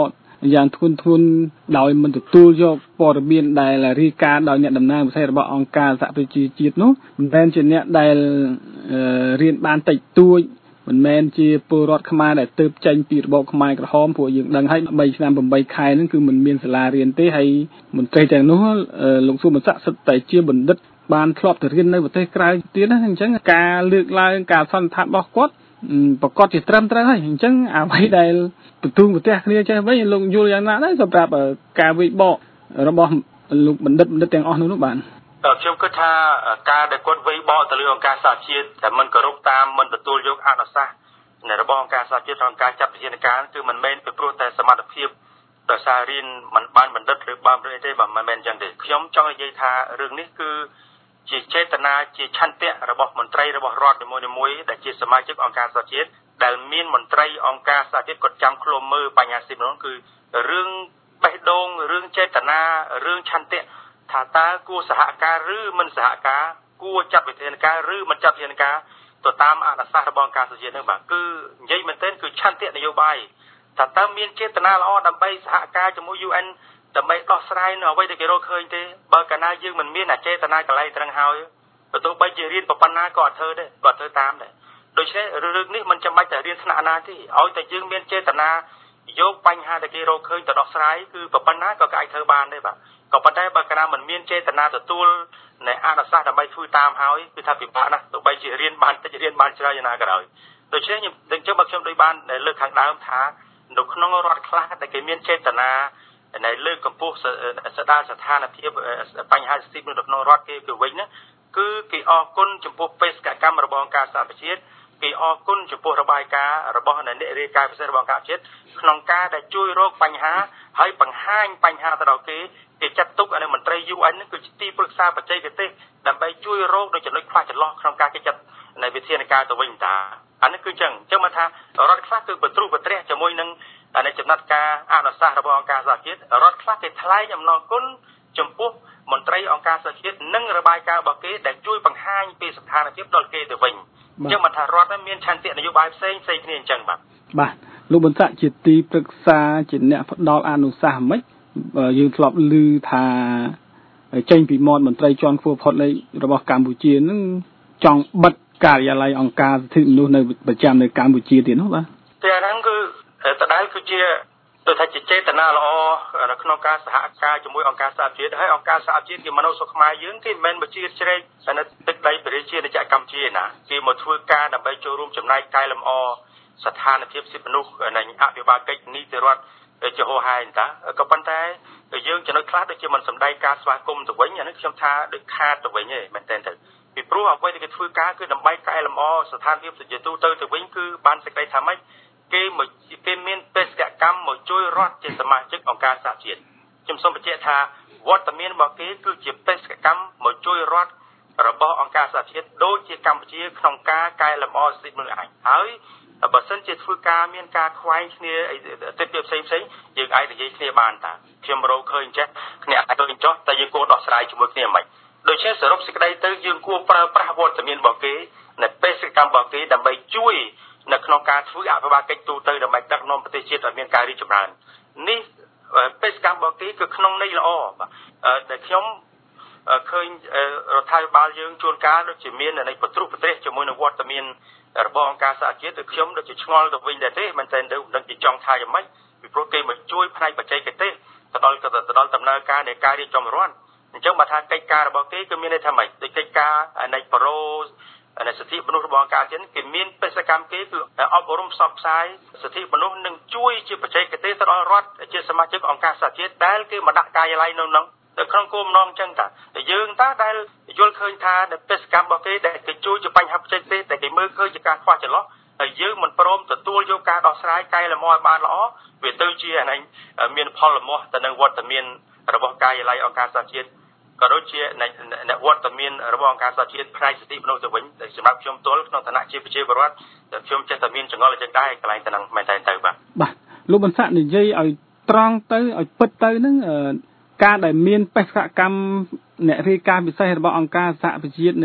S6: យ៉ាងធ្ងន់ធ្ងរដោយមិនទទួលយកព័ត៌មានដែលរាយការណ៍ដោយអ្នកតំណាងពិសេសរបស់អង្គការសហប្រជាជាតិនោះមិនមែនជាអ្នកដែលរៀនបានតិចតួចមិនមែនជាពលរដ្ឋខ្មែរដែលទើបចេញពីរបបខ្មែរក្រហមព្រោះយើងដឹងហើយ3ឆ្នាំ8ខែហ្នឹងគឺមិនមានសាលារៀនទេហើយមន្ត្រីទាំងនោះលោកសុមស័ក្តិសិតតែជាបណ្ឌិតបានធ្លាប់ទៅរៀននៅប្រទេសក្រៅទៀតណាអញ្ចឹងការលើកឡើងការសន្និដ្ឋានរបស់គាត់ប្រកាសជាត្រឹមត្រូវហើយអញ្ចឹងអ្វីដែលប្រទះគ្នាចេះវិញលោកយល់យ៉ាងណាដែរសម្រាប់ការវិបករបស់លោកបណ្ឌិតទាំងអស់នោះបាទ
S7: ខ្ញុំគិតថាការដែលគាត់វិបកទៅលើអង្គការសហជាតិតែមិនគោរពតាមមិនទទួលយកអនុសាសន៍នៃរបស់អង្គការសហជាតិក្នុងការចាត់វិធានការគឺមិនមែនពីព្រោះតែសមត្ថភាពដោយសាររៀនមិនបានបណ្ឌិតឬបានទេបាទមិនមែនអញ្ចឹងទេខ្ញុំចង់និយាយថារឿងនេះគឺជាចេតនាជាឆន្ទៈរបស់មន្ត្រីរបស់រដ្ឋនីមួយៗដែលជាសមាជិកអង្គការសហជាតិដែលមានមន្ត្រីអង្គការសហជាតិគាត់ចាំឃ្លាំមើលបញ្ហាសិទ្ធិមនុស្សគឺរឿងបេះដូងរឿងចេតនារឿងឆន្ទៈថាតើគួរសហការឬមិនសហការគួរចាត់វិធានការឬមិនចាត់វិធានការទៅតាមអនុសាសន៍របស់អង្គការសហជាតិហ្នឹងបាទគឺនិយាយមែនទែនគឺឆន្ទៈនយោបាយថាតើមានចេតនាល្អដើម្បីសហការជាមួយ UN ដើម្បីដោះស្រាយនៅអ្វីដែលគេរកឃើញទេបើកាលណាយើងមិនមានអចេតនាកន្លែងត្រឹងហើយទោះបីជារៀនប៉ុណ្ណាក៏អត់ធ្វើដែរក៏ធ្វើតាមដែរដូច្នេះរឿងនេះមិនចាំបាច់តែរៀនថ្នាក់ណាទេឲ្យតែយើងមានចេតនាយកបញ្ហាដែលគេរកឃើញទៅដោះស្រាយគឺប៉ុណ្ណាក៏អាចធ្វើបានដែរបាទក៏ប៉ុន្តែបើកាលណាមិនមានចេតនាទទួលនៃអនុសាសន៍ដើម្បីធ្វើតាមហើយគឺថាពិបាកណាស់ទោះបីជារៀនបានតិចរៀនបានច្រើនយ៉ាងណាក៏ដោយដូច្នេះខ្ញុំបើខ្ញុំដូចបានលើកខាងដើមថានៅក្នុងរដ្ឋខ្លះតែគេមានចេតនានៅលើកកម្ពស់ស្ដារស្ថានភាពបញ្ហាសិទ្ធិមនុស្សក្នុងរដ្ឋគេវិញណាគឺគេអរគុណចំពោះបេសកកម្មរបស់អង្គការសហប្រជាជាតិគេអរគុណចំពោះរបាយការណ៍របស់អ្នករាយការណ៍ពិសេសរបស់អង្គការជាតិក្នុងការដែលជួយរកបញ្ហាហើយបង្ហាញបញ្ហាទៅដល់គេចាត់ទុកឲ្យមន្ត្រី UN នឹងគឺជាទីប្រឹក្សាបច្ចេកទេសដើម្បីជួយរកនៅចំណុចខ្វះចន្លោះក្នុងការគេចាត់នៃវិធានការទៅវិញតាអានេះគឺចឹងមកថារដ្ឋខ្លះគឺបត្រុបត្រះជាមួយនឹងនៃចំណាត់ការអនុសាសន៍របស់អង្គការសហជាតិរដ្ឋខ្លះគេថ្លែងអំណរគុណចំពោះមន្ត្រីអង្គការសហជាតិនិងរបាយការណ៍របស់គេដែលជួយបង្ហាញពីស្ថានភាពដល់គេទៅវិញចឹងមកថារដ្ឋមានឆន្ទៈនយោបាយផ្សេងគ្នាអញ្ចឹងបាទ
S6: លោកបន្តជាទីប្រឹក្សាជាអ្នកផ្ដល់អនុសាសន៍មិនយើងធ្លាប់ឮថាចេញពីមាត់មន្ត្រីជាន់ខ្ពស់ផុតនៃរបស់កម្ពុជានឹងចង់បិទការិយាល័យអង្គការសិទ្ធិមនុស្សនៅប្រចាំនៅកម្ពុជាទៀតនោះបាទ
S7: តែអាហ្នឹងគឺដដែលគឺជាទៅថាជាចេតនាល្អនៅក្នុងការសហការជាមួយអង្គការសហជាតិហើយអង្គការសហជាតិគេមនុស្សសុខខ្មែរយើងគេមិនមែនមកជាជ្រែកនៅទឹកដីប្រជាជាតិកម្ពុជាណាគេមកធ្វើការដើម្បីចូលរួមចំណែកកែលម្អស្ថានភាពសិទ្ធិមនុស្សនៃអភិបាលកិច្ចនីតិរដ្ឋជាហោហែតាក៏ប៉ុន្តែយើងចំណុចខ្លះដូចជាមិនសម្ដែងការស្វាគមន៍ទៅវិញអានេះខ្ញុំថាដូចខាតទៅវិញឯងមែនតើពីព្រោះអ្វីដែលគេធ្វើការគឺដើម្បីកែលម្អស្ថានភាពប្រជាទូទៅវិញគឺបានសេចក្តីថាម៉េចគេមានបេសកកម្មមកជួយរដ្ឋជាសមាជិកអង្គការសហជាតិខ្ញុំសូមបញ្ជាក់ថាវត្តមានរបស់គេគឺជាបេសកកម្មមកជួយរដ្ឋរបស់អង្គការសហជាតិដូចជាកម្ពុជាក្នុងការកែលម្អសិទ្ធិមនុស្សឯងហើយបើសិនជាធ្វើការមានការខ្វែងគ្នាទៅផ្សេងយើងអាចនិយាយគ្នាបានតាខ្ញុំរកឃើញចេះគ្នាអាចទៅចោះតែយើងគួរដោះស្រាយជាមួយគ្នាមិនដូច្នេះសរុបសេចក្តីទៅយើងគួរប្រើប្រាស់វត្តមានរបស់គេនៅបេសកកម្មរបស់គេដើម្បីជួយនៅក្នុងការធ្វើអភិបាលកិច្ចទូទៅដើម្បីដឹកនាំប្រទេសជាតិឲ្យមានការរីកចម្រើននេះបេសកកម្មរបស់គេគឺក្នុងន័យល្អតែខ្ញុំឃើញរដ្ឋាភិបាលយើងជួនកាលដូចជាមាននៃបត្រុប្រទេសជាមួយនឹងវត្តមានរបស់អង្គការសហជាតិគឺខ្ញុំដូចជាឆ្ងល់ទៅវិញដែរទេមិនតែនឹងជាចង់ថាយ៉ាងម៉េចពីព្រោះគេមកជួយផ្នែកបច្ចេកទេសទៅដល់ដំណើរការនៃការរៀបចំរដ្ឋអញ្ចឹងបើថាកិច្ចការរបស់គេគឺមានន័យថាម៉េចដូចកិច្ចការនៃប្រូនៃសិទ្ធិមនុស្សរបស់អង្គការជាតិគេមានបេសកកម្មគេគឺអប់រំផ្សព្វផ្សាយសិទ្ធិមនុស្សនិងជួយជាបច្ចេកទេសទៅដល់រដ្ឋជាសមាជិកអង្គការសហជាតិដែលគេមកដាក់ការិយាល័យនៅក្នុងគោលបំណងអញ្ចឹងតាយើងដែលយល់ឃើញថាបេសកកម្មរបស់គេដែលគេជួយជាបញ្ហាបច្ចេកទេសតែគេមើលឃើញជាការខ្វះចន្លោះហើយយើងមិនព្រមទទួលយកការដោះស្រាយកែលម្អឲ្យបានល្អវាទៅជាមានផលលំមាស់ទៅនឹងវត្តមានរបស់ការិយាល័យអង្គការសហជាតិក៏ដូចជាអ្នកវត្តមានរបស់អង្គការសហជាតិផ្នែកសិទ្ធិមនុស្សទៅវិញសម្រាប់ខ្ញុំទល់ក្នុងឋានៈជាប្រជាពលរដ្ឋខ្ញុំចេះតែមានចង្អុលអញ្ចឹងដែរកន្លែងទៅនឹងមែនតើទៅបាទ
S6: លោកបន្សាក់និយាយឲ្យត្រង់ទៅឲ្យពិតទៅហ្នឹងការដែលមានបេសកកម្មអ្នករាយការណ៍ពិសេសរបស់អង្គការសហប្រជាជាតិនៅ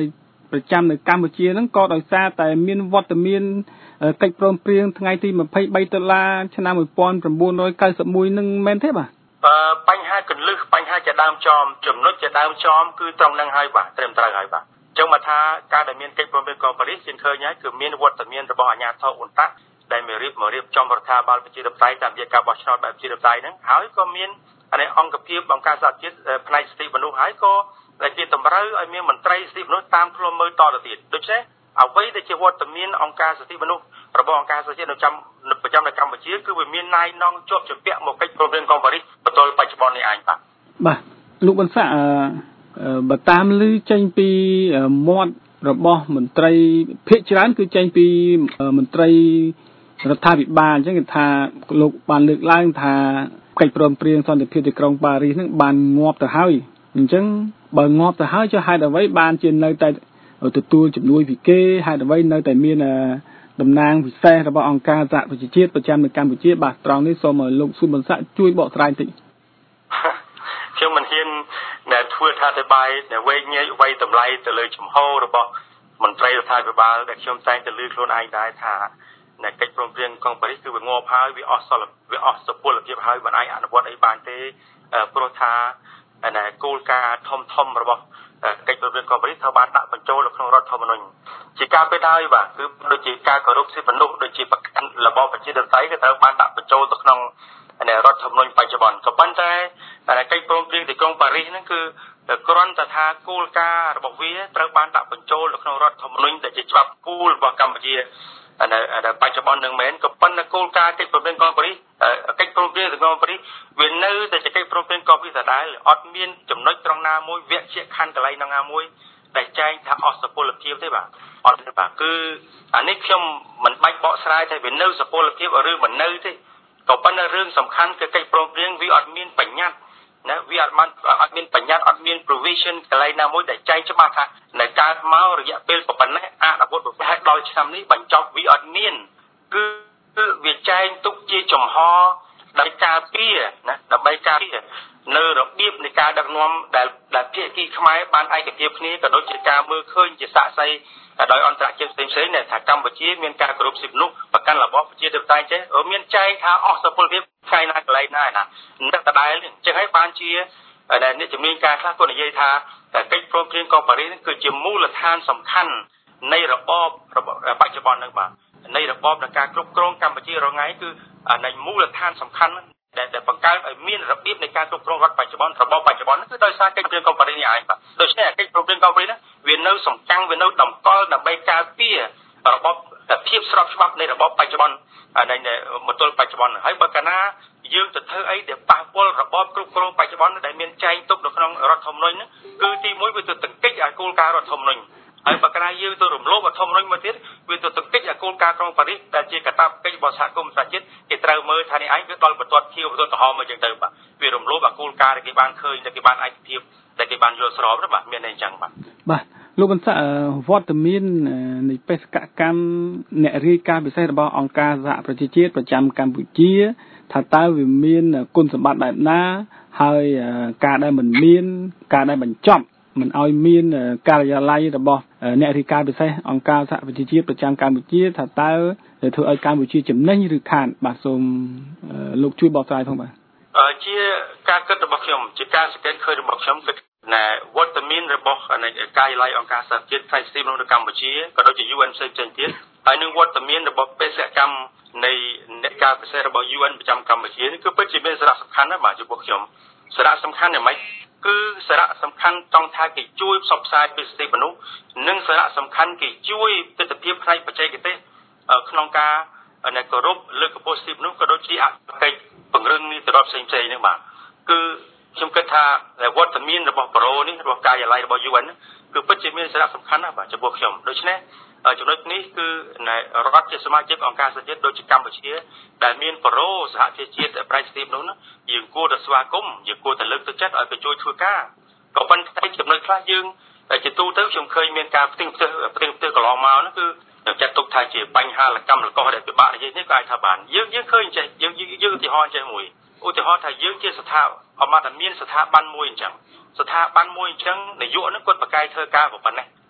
S6: ប្រចាំនៅកម្ពុជាហ្នឹងក៏ដោយសារតែមានវត្តមានកិច្ចព្រមព្រៀងថ្ងៃទី23ដុល្លារឆ្នាំ1991ហ្នឹងមែនទេបាទ
S7: បញ្ហាកលឹះបញ្ហាជាដើមចំចំណុចជាដើមចំគឺត្រង់ហ្នឹងហើយបាទត្រឹមត្រូវហើយបាទចឹងមកថាការដែលមានកិច្ចព្រមព្រៀងកូប៉ារីសយើងឃើញហើយគឺមានវត្តមានរបស់អាជ្ញាធរអ៊ុនតាក់ដែលមករៀបចំរដ្ឋាភិបាលប្រជាធិបតេយ្យតាមរយៈការបោះឆ្នោតបែបប្រជាធិបតេយ្យហ្នឹងហើយក៏មានអង្គភាពអង្គការសហជាតិផ្នែកសិទ្ធិមនុស្សហើយក៏ដែលជាតម្រូវឲ្យមានមន្ត្រីសិទ្ធិមនុស្សតាមខ្លួនមើលតទៅទៀតដូច្នេះអ្វីដែលជាវត្តមានអង្គការសិទ្ធិមនុស្សរបស់អង្គការសហជាតិប្រចាំនៅកម្ពុជាគឺវាមានណៃណងជាប់ជំពាក់មកកិច្ចព្រមព្រៀងកូប៉ារីសបន្ទាល់បច្ចុប្បន្ននេះឯង
S6: បាទលោកប៊ុនសាក់បើតាមឮចេញពីមាត់របស់មន្ត្រីភាគច្រើនគឺចេញពីមន្ត្រីរដ្ឋាភិបាលអញ្ចឹងគេថាលោកបានលើកឡើងថាកិច្ចព្រមព្រៀងសន្តិភាពទីក្រុងប៉ារីសហ្នឹងបានងាប់ទៅហើយអញ្ចឹងបើងាប់ទៅហើយចុះហេតុអ្វីបានជានៅតែទទួលជំនួយពីគេហេតុអ្វីនៅតែមានតំណាងពិសេសរបស់អង្គការសហប្រជាជាតិប្រចាំនៅកម្ពុជាបាទត្រង់នេះសូមឲ្យលោកស៊ុនប៊ុនសាក់ជួយបកស្រាយបន្តិច
S7: ខ្ញុំមិនហ៊ានដែលធ្វើថាទៅបាយដែលវែងញែកអ្វីតម្លៃទៅលើជំហររបស់មន្ត្រីរដ្ឋាភិបាលដែលខ្ញុំតែងតែលើកខ្លួនឯងដែរថានៅកិច្ចព្រមព្រៀងកុងប៉ារីសគឺវាងាប់ហើយវាអស់សុពលភាពហើយមិនអាចអនុវត្តអីបានទេព្រោះថាគោលការណ៍ធំរបស់កិច្ចព្រមព្រៀងកុងប៉ារីសត្រូវបានដាក់បញ្ចូលនៅក្នុងរដ្ឋធម្មនុញ្ញជាការពិតហើយបាទគឺដូចជាការគោរពសិទ្ធិមនុស្សដូចជាប្រកាន់របបប្រជាធិបតេយ្យក៏ត្រូវបានដាក់បញ្ចូលទៅក្នុងរដ្ឋធម្មនុញ្ញបច្ចុប្បន្នក៏ប៉ុន្តែកិច្ចព្រមព្រៀងទីក្រុងប៉ារីសហ្នឹងគឺគ្រាន់តែថាគោលការណ៍របស់វាត្រូវបានដាក់បញ្ចូលនៅក្នុងរដ្ឋធម្មនុញ្ញដែលជាច្បាប់គោលរបស់កម្ពុជាបច្ចុប្បន្ននឹងមែនក៏ប៉ុន្តែគោលការណ៍កិច្ចព្រមព្រៀងកុងប៉ារីសកិច្ចព្រមព្រៀងទីក្រុងប៉ារីសវានៅតែជាកិច្ចព្រមព្រៀងកុងប៉ារីសដដែលអត់មានចំណុចត្រង់ណាមួយវគ្គជាខណ្ឌកន្លែងណាមួយដែលចែងថាអស់សុពលភាពទេបាទអត់ទេបាទគឺអានេះខ្ញុំមិនបាច់បកស្រាយថាវានៅសុពលភាពឬមិននៅទេក៏ប៉ុន្តែរឿងសំខាន់គឺកិច្ចព្រមព្រៀងវាអត់មានបញ្ញត្តិណាវាអត់មានបញ្ញត្តិអត់មាន provision កន្លែងណាមួយដែលចែងច្បាស់ថានៅកើតមករយៈពេលប៉ុណ្ណេះអនុវត្តប្រហែលដល់ឆ្នាំនេះបញ្ចប់វាអត់មានគឺវាចែងទុកជាចំហដើម្បីការពារណាដើម្បីការពារនៅរបៀបនៃការដឹកនាំដែលភាគីខ្មែរបានឯកភាពគ្នាក៏ដូចជាការមើលឃើញជាសាក្សីដោយអន្តរជាតិផ្សេងៗថាកម្ពុជាមានការគោរពសិទ្ធិមនុស្សប្រកាន់របបប្រជាធិបតេយ្យចេះមានចែងថាអស់សុពលភាពថ្ងៃណាកន្លែងណាណាតែដដែលអញ្ចឹងហើយបានជាអ្នកជំនាញការខ្លះក៏និយាយថាកិច្ចព្រមព្រៀងកុងប៉ារីសគឺជាមូលដ្ឋានសំខាន់នៃរបបច្ចុប្បន្នហ្នឹងបាទនៃរបបនៃការគ្រប់គ្រងកម្ពុជារងថ្ងៃគឺនៃមូលដ្ឋានសំខាន់ដែលបង្កើតឲ្យមានរបៀបនៃការគ្រប់គ្រងរដ្ឋបច្ចុប្បន្នរបបបច្ចុប្បន្នគឺដោយសារកិច្ចព្រមព្រៀងកុងប៉ារីសនេះឯងបាទដូច្នេះកិច្ចព្រមព្រៀងកុងប៉ារីសវានៅសំខាន់វានៅតម្កល់ដើម្បីការពាររបបភាពស្របច្បាប់នៃរបបបច្ចុប្បន្ននៃមទល់បច្ចុប្បន្នហើយបើកាលណាយើងទៅធ្វើអីដែលប៉ះពាល់របបគ្រប់គ្រងបច្ចុប្បន្នដែលមានចែងទុកនៅក្នុងរដ្ឋធម្មនុញ្ញគឺទី1វាទៅទង្គិចឲ្យគោលការណ៍រដ្ឋធម្មនុញ្ញហើយបើកាលណាយើងទៅរំលោភរដ្ឋធម្មនុញ្ញមកទៀតវាទៅទង្គិចឲ្យគោលការណ៍ក្រុងប៉ារីសដែលជាកាតព្វកិច្ចរបស់សហគមន៍សហជាតិគេត្រូវមើលថានេះឯងគឺដល់បន្ទាត់ខៀវបន្ទាត់ក្រហមមកចឹងទៅបាទវារំលោភឲ្យគោលការណ៍ដែលគេបានឃើញដែលគេបានឯកភាពដែលគេបានយល់ស្របបាទមានអីចឹងបាទ
S6: លោកប៊ុនសាក់វត្តមាននៃបេសកកម្មអ្នករាយការណ៍ពិសេសរបស់អង្គការសហប្រជាជាតិប្រចាំកម្ពុជាថាតើវាមានគុណសម្បត្តិបែបណាហើយការដែលមិនមានការដែលបញ្ចប់មិនឲ្យមានការិយាល័យរបស់អ្នករាយការណ៍ពិសេសអង្គការសហប្រជាជាតិប្រចាំកម្ពុជាថាតើធ្វើឲ្យកម្ពុជាចំណេញឬខាតបាទសូមលោកជួយបកស្រាយផងបាទ
S7: ជាការគិតរបស់ខ្ញុំជាការសង្កេតឃើញរបស់ខ្ញុំគឺវត្តមានរបស់ការិយាល័យអង្គការសហជាតិផ្នែកសិទ្ធិមនុស្សនៅកម្ពុជាក៏ដូចជា UN ផ្សេងៗទៀតហើយនឹងវត្តមានរបស់បេសកកម្មនៃអ្នកការពិសេសរបស់ UN ប្រចាំកម្ពុជានេះគឺពិតជាមានសារៈសំខាន់ណាស់បាទចំពោះខ្ញុំសារៈសំខាន់យ៉ាងម៉េចគឺសារៈសំខាន់ត្រង់ថាគេជួយផ្សព្វផ្សាយពីសិទ្ធិមនុស្សនិងសារៈសំខាន់គេជួយទិដ្ឋភាពផ្នែកបច្ចេកទេសក្នុងការគោរពលើកកម្ពស់សិទ្ធិមនុស្សក៏ដូចជាអភិកិច្ចពង្រឹងនីតិរដ្ឋផ្សេងៗនេះបាទគឺខ្ញុំគិតថាវត្តមានរបស់ប្រូនេះរបស់ការិយាល័យរបស់ UN គឺពិតជាមានសារៈសំខាន់ណាស់បាទចំពោះខ្ញុំដូច្នេះចំណុចនេះគឺរដ្ឋជាសមាជិកអង្គការសហជាតិដូចជាកម្ពុជាដែលមានប្រូសហជីវជាតិប្រៃសិទ្ធិមនុស្សយើងគួរតែស្វាគមន៍យើងគួរតែលើកទឹកចិត្តឲ្យទៅជួយធ្វើការក៏ប៉ុន្តែចំណុចខ្លះយើងជាទូទៅខ្ញុំឃើញមានការផ្ទៀងផ្ទះកន្លងមកនោះគឺចាត់ទុកថាជាបញ្ហាលកម្មលកោដែលពិបាកនិយាយនេះក៏អាចថាបានយើងឃើញចេះយើងឧទាហរណ៍ចេះមួយឧទាហរណ៍ថាយើងជាមានស្ថាប័នមួយអញ្ចឹងស្ថាប័នមួយអញ្ចឹងនាយកនឹងគាត់ប្រកែកធ្វើការប៉ុណ្ណេះ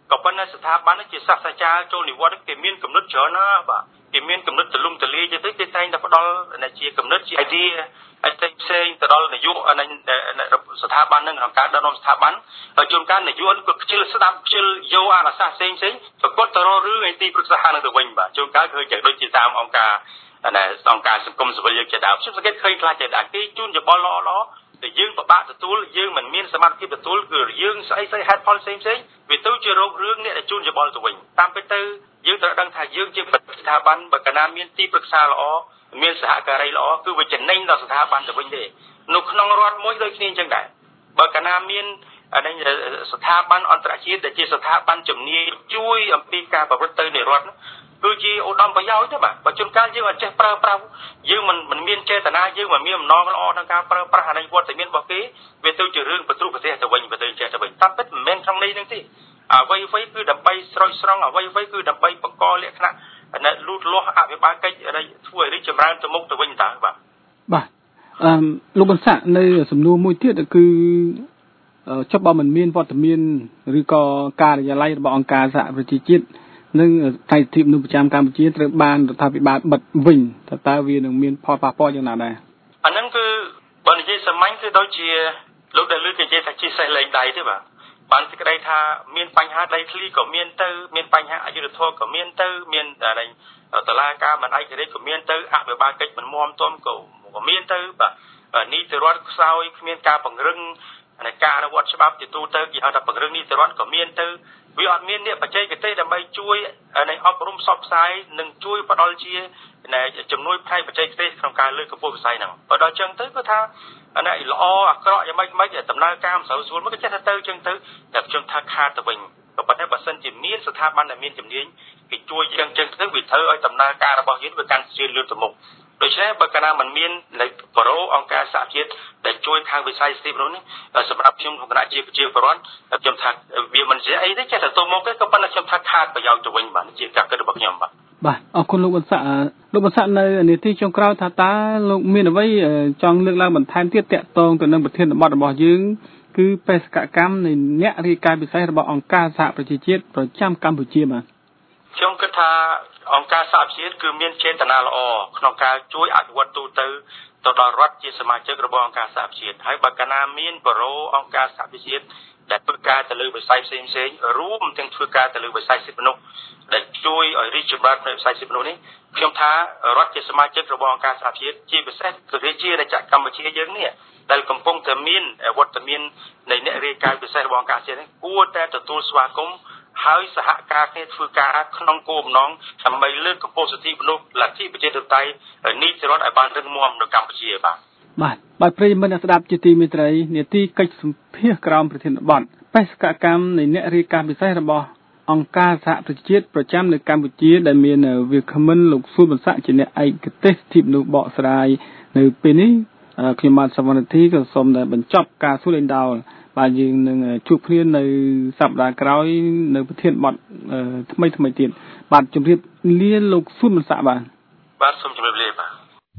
S7: ក៏ប៉ុន្តែស្ថាប័ននេះជាសាស្ត្រាចារ្យចូលនិវត្តន៍គេមានកំណត់ច្រើនណាស់បាទគេមានកំណត់ទលំទលាយទៅគេតែងតែផ្ដល់ជាកំណត់ជា idea ហើយផ្សេងទៅដល់នយោបាយស្ថាប័ននឹងក្នុងការដឹកនាំស្ថាប័នហើយជួនកាលនយោបាយក៏ខ្ជិលស្ដាប់ខ្ជិលយកអនុសាសន៍ផ្សេងប្រកបទៅរករឿងឯទីប្រឹក្សានឹងទៅវិញបាទជួនកាលឃើញដូចជាតាមអង្គការសង្គមស៊ីវិលយើងជាដើមខ្ញុំសង្កេតឃើញខ្លះជាដើមគេជូនយោបល់ល្អៗតែយើងពិបាកទទួលយើងមិនមានសមត្ថភាពទទួលគឺយើងស្អីហេតុផលផ្សេងវាទៅជារោគរឿងអ្នកដែលជូនយោបល់ទៅវិញតាមពិតទៅយើងត្រូវដឹងថាយើងជាស្ថាប័នបើកាលណាមានទីប្រឹក្សាល្អមានសហការីល្អគឺវាចំណេញដល់ស្ថាប័នទៅវិញទេនៅក្នុងរដ្ឋមួយដូចគ្នាអញ្ចឹងដែរបើកាលណាមានស្ថាប័នអន្តរជាតិដែលជាស្ថាប័នជំនាញជួយអំពីការប្រព្រឹត្តទៅនៃរដ្ឋគឺជាឧត្តមប្រយោជន៍ទេបាទបើជួនកាលយើងអត់ចេះប្រើប្រាស់យើងមិនមានចេតនាយើងមិនមានអំណងល្អក្នុងការប្រើប្រាស់អានេះវត្តមានរបស់គេវាទៅជារឿងបទ្រុប្រទេសទៅវិញតាមពិតមិនមែនក្នុងនេះនឹងទេអ្វីគឺដើម្បីស្រោចស្រង់អ្វីគឺដើម្បីបង្កលក្ខណៈលូតលាស់អភិបាលកិច្ចធ្វើឲ្យរីកចម្រើនទៅមុខទៅវិញតើបាទ
S6: លោកបន្សាក់នៅសំណួរមួយទៀតគឺចុះបើមិនមានវត្តមានឬក៏ការិយាល័យរបស់អង្គការសហប្រជាជាតិនិងឯកភាពនៅប្រចាំកម្ពុជាត្រូវបានរដ្ឋាភិបាលបិទវិញតើវានឹងមានផលប៉ះពាល់យ៉ាងណាដែរ
S7: អាហ្នឹងគឺបើនិយាយសាមញ្ញគឺដូចជាលោកដែលលើកនិយាយថាជាសេះលែងដៃទេបាទបានសេចក្តីថាមានបញ្ហាដីធ្លីក៏មានទៅមានបញ្ហាអយុត្តិធម៌ក៏មានទៅមានតុលាការមិនឯករាជ្យក៏មានទៅអភិបាលកិច្ចមិនមាំទាំក៏មានទៅបាទនីតិរដ្ឋខ្សោយគ្មានការពង្រឹងការអនុវត្តច្បាប់ជាទូទៅគេហៅថាពង្រឹងនីតិរដ្ឋក៏មានទៅវាអត់មានអ្នកបច្ចេកទេសដើម្បីជួយអប់រំផ្សព្វផ្សាយនិងជួយផ្ដល់ជាជំនួយផ្នែកបច្ចេកទេសក្នុងការលើកកម្ពស់វិស័យហ្នឹងបើដល់ចឹងទៅគឺថាល្អអាក្រក់យ៉ាងម៉េចដំណើរការមិនសូវស្រួលមកក៏ចេះតែទៅចឹងទៅតែខ្ញុំថាខាតទៅវិញក៏ប៉ុន្តែបើសិនជាមានស្ថាប័នដែលមានជំនាញគេជួយចឹងទៅវាធ្វើឲ្យដំណើរការរបស់យើងវាកាន់តែលឿនទៅមុខដូច្នេះបើកាលណាមិនមានបរិបទអង្គការសហជាតិដែលជួយខាងវិស័យសិទ្ធិមនុស្សនេះសម្រាប់ខ្ញុំក្នុងគណៈជាប្រជាពលរដ្ឋខ្ញុំថាវាមិនជាអីទេចេះតែទៅមកទេក៏ប៉ុន្តែខ្ញុំថាខាតប្រយោជន៍ទៅវិញបាទជាការគិតរបស់ខ្ញុំបាទ
S6: អរគុណលោកបន្សាក់នៅនាទីចុងក្រោយថាតើលោកមានអ្វីចង់លើកឡើងបន្ថែមទៀតតាក់ទងទៅនឹងប្រធានបទរបស់យើងគឺបេសកកម្មនៃអ្នករាយការណ៍ពិសេសរបស់អង្គការសហប្រជាជាតិប្រចាំកម្ពុជាបាទ
S7: ខ្ញុំគិតថាអង្គការសហប្រជាជាតិគឺមានចេតនាល្អក្នុងការជួយអភិវឌ្ឍទូទៅដល់រដ្ឋជាសមាជិករបស់អង្គការសហប្រជាជាតិហើយបើកាលណាមានបរិបទអង្គការសហប្រជាជាតិដែលធ្វើការទៅលើវិស័យផ្សេងរួមទាំងធ្វើការទៅលើវិស័យសិទ្ធិមនុស្សដែលជួយឲ្យរីកចម្រើនផ្នែកវិស័យសិទ្ធិមនុស្សនេះខ្ញុំថារដ្ឋជាសមាជិករបស់អង្គការសហប្រជាជាតិជាពិសេសប្រទេសជារដ្ឋកម្ពុជាយើងនេះដែលកំពុងតែមានវត្តមាននៃអ្នករាយការណ៍ពិសេសរបស់អង្គការសហជាតិនេះគួរតែទទួលស្វាគមន៍ហើយសហការគ្នាធ្វើការក្នុងគោលបំណងដើម្បីលើកកម្ពស់សិទ្ធិមនុស្សលទ្ធិប្រជាធិបតេយ្យនីតិរដ្ឋឲ្យបានរឹងមាំនៅកម្ពុជា
S6: បាទប្រិយមិត្តអ្នកស្ដាប់ជាទីមេត្រីនាទីកិច្ចសម្ភាសក្រោមប្រធានបទបេសកកម្មនៃអ្នករាយការណ៍ពិសេសរបស់អង្គការសហប្រជាជាតិប្រចាំនៅកម្ពុជាដែលមានវាគ្មិនលោកសួនបន្សាក់ជាអ្នកឯកទេសសិទ្ធិមនុស្សបកស្រាយនៅពេលនេះខ្ញុំបាទសវណ្ណធីក៏សូមតែបញ្ចប់ការសួរលេងដោលបាទយើងនឹងជួបគ្នានៅសប្តាហ៍ក្រោយនៅប្រធានបទថ្មីទៀតបាទជម្រាបលាលោកសួនបន្សាក់
S7: បាទសូមជម្រាបលាបាទ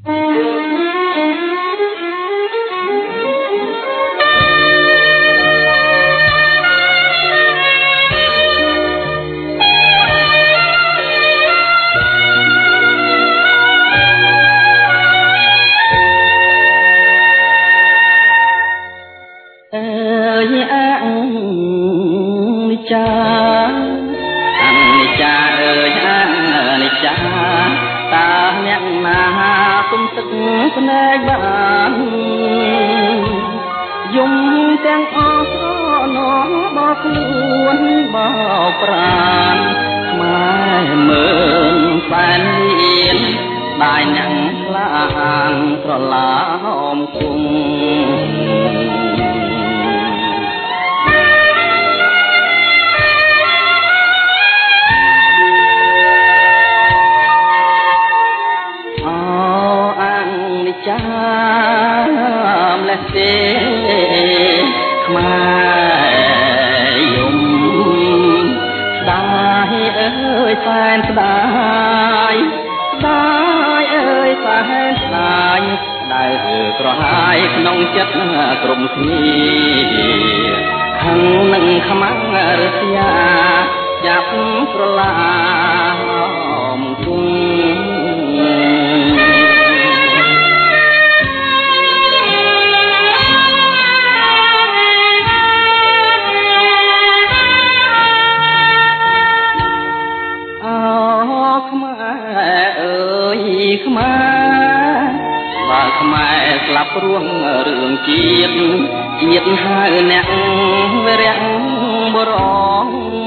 S8: ភ្នែកបានយំទាំងអស់នំបោកខ្លួនបោកប្រានខ្មែរមើលសែនលៀនបាយអ្នកខ្លានត្រឡាមគុំទេខ្មែរយំស្ដាយអើយសែនស្ដាយស្ដាយអើយសែនស្ដាយដែលក្រហាយក្នុងចិត្តក្រុមគ្នាខឹងនឹងខ្មាំងរស្យាចាប់ប្រឡាមគុំខ្មែរអើយខ្មែរបើខ្មែរស្លាប់រួងរឿងជាតិហៅអ្នកវរៈបរង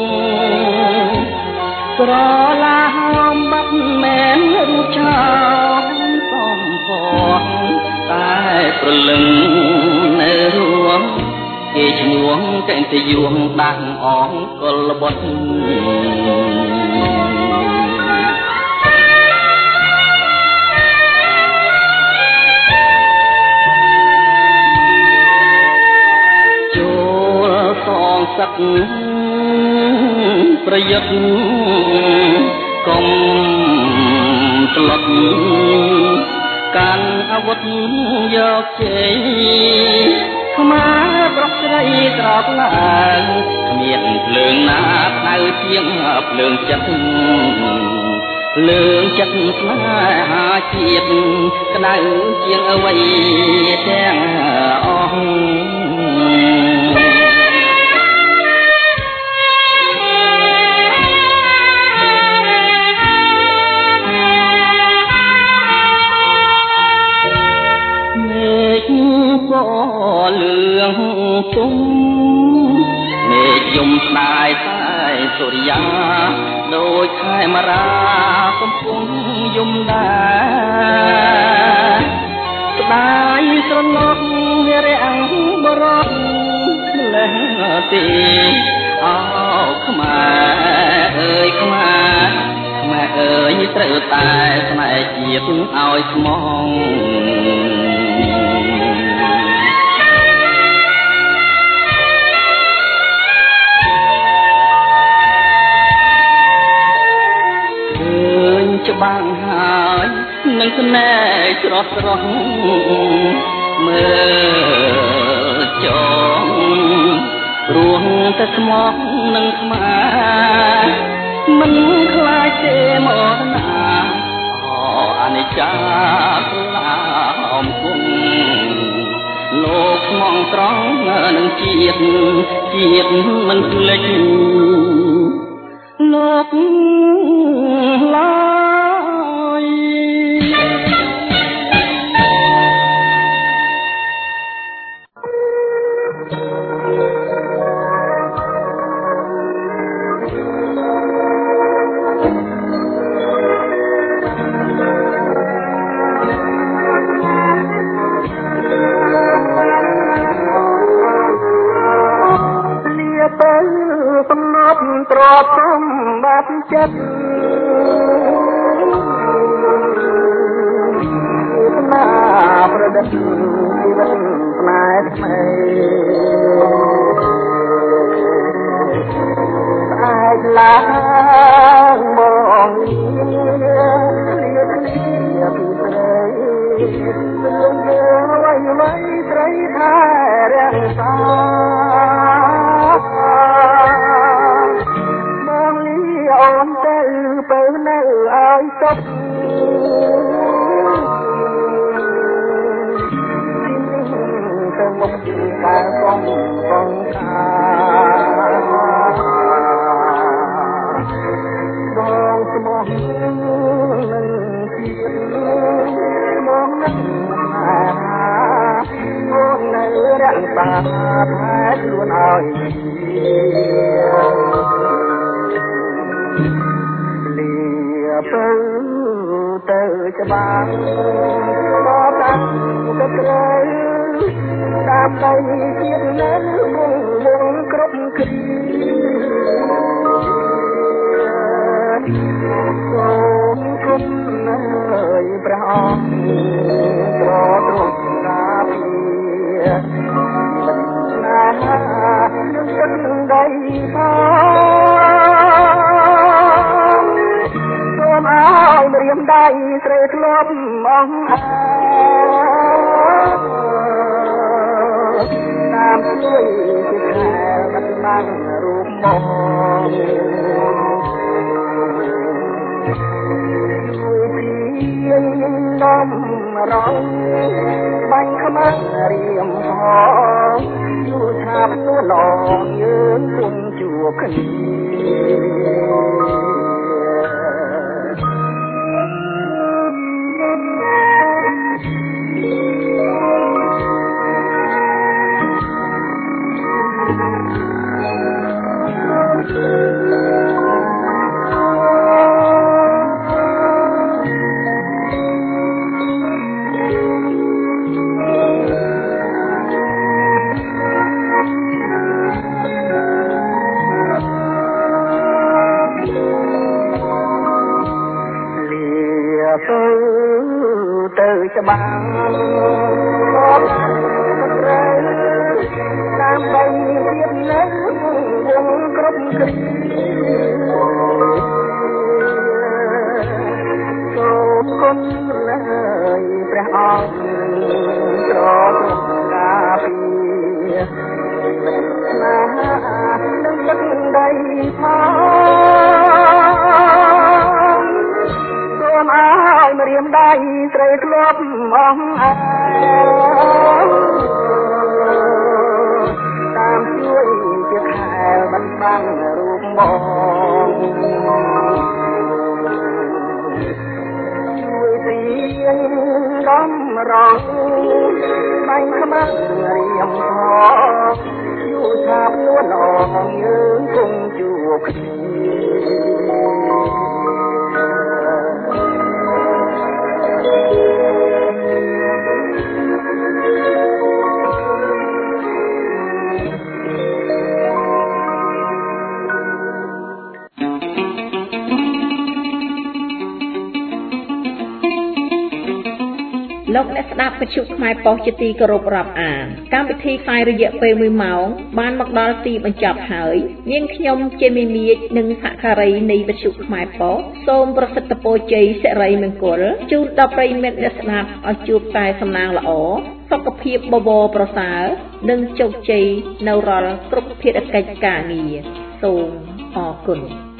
S8: ក្រឡាហមបាត់មែនរូបឆោមសំផស្សតែប្រលឹងនៅរួមគេឈ្មោះតែងតែយួងដាក់អងកលបុតសឹកប្រយុទ្ធកុំស្លុតកាន់អាវុធយកជ័យខ្មែរប្រុសស្រីក្រោកឡើងគ្មានភ្លើងណាដៅជាងភ្លើងចិត្តស្នេហាជាតិក្តៅជាងអ្វីទាំងអស់លឿងទុំមេឃយំស្ដាយតែសុរិយាដូចខែមរាកំពុងយំដែរស្ដាយស្រណោះរាំងបរោះលេះទីអោខ្មែរអើយខ្មែរអើយត្រូវតែស្នេហ៍ជាតិឲ្យស្មងច្បាំងហើយនឹងស្នេហ៍ស្រស់មើលចងរួងតែស្មោះនឹងខ្មែរមិនខ្លាចទេមកណាអនិច្ចាស្លាមគុំលោកស្មងត្រង់នឹងជាតិមិនភ្លេចលោកឡើយទ្រពសម្បត្តិចិត្តណាប្រដិតជីវិតផ្នែកថ្មីស្អែកឡើងមកលៀបពីព្រៃលោកយើងអ្វីត្រីថែរក្សាអូនទៅទៅនៅឲ្យចប់ទៅមកការបងខាបងស្មោះនឹងជាតិមកនឹងបងនៅរក្សាថែខ្លួនឲ្យទៅច្បាស់មកតាំងទៅត្រូវដើម្បីជាតិនៅគង់វងគ្រប់គ្រាសូមគុំនៅព្រះអង្គប្រទ្រង់ការពារណានឹងទឹកដីឲ្យរៀមដៃស្រីធ្លាប់អងតាមជួយជាខែបាត់បានរូបបងយើងដំរងបាញ់ខ្មាស់រៀមផងយូរឆាប់នួនឡងយើងគុំជួបគ្នាទៅច្បាំងមកត្រូវដើម្បីទៀតនៅវងគ្រប់គ្រាសូមគុណលើយព្រះអង្គទ្រទ្រង់ការពារណានឹងទឹកដីផងឲ្យមរៀមដៃត្រូវធ្លាប់អស់អើតាមជួយជាខែលមិនបាំងរូបមកជួយទីដំរងបាញ់ខ្មាស់រៀមផងយូរឆាប់នួនអងយើងគង់ជួបគ្នា
S9: លោកអ្នកស្ដាប់វិទ្យុខ្មែរប៉ុស្តិ៍ជាទីគោរពរាប់អានកម្មវិធីផ្សាយរយៈពេល1ម៉ោងបានមកដល់ទីបញ្ចប់ហើយនាងខ្ញុំជាមីមៀចនិងសហការីនៃវិទ្យុខ្មែរប៉ុស្តិ៍សូមប្រសិទ្ធពរជ័យសិរីមង្គលជូនដល់ប្រិយមិត្តអ្នកស្ដាប់ឲ្យជួបតែសំណាងល្អសុខភាពបបរប្រសើរនិងជោគជ័យនៅរាល់គ្រប់ភារកិច្ចការងារសូមអរគុណ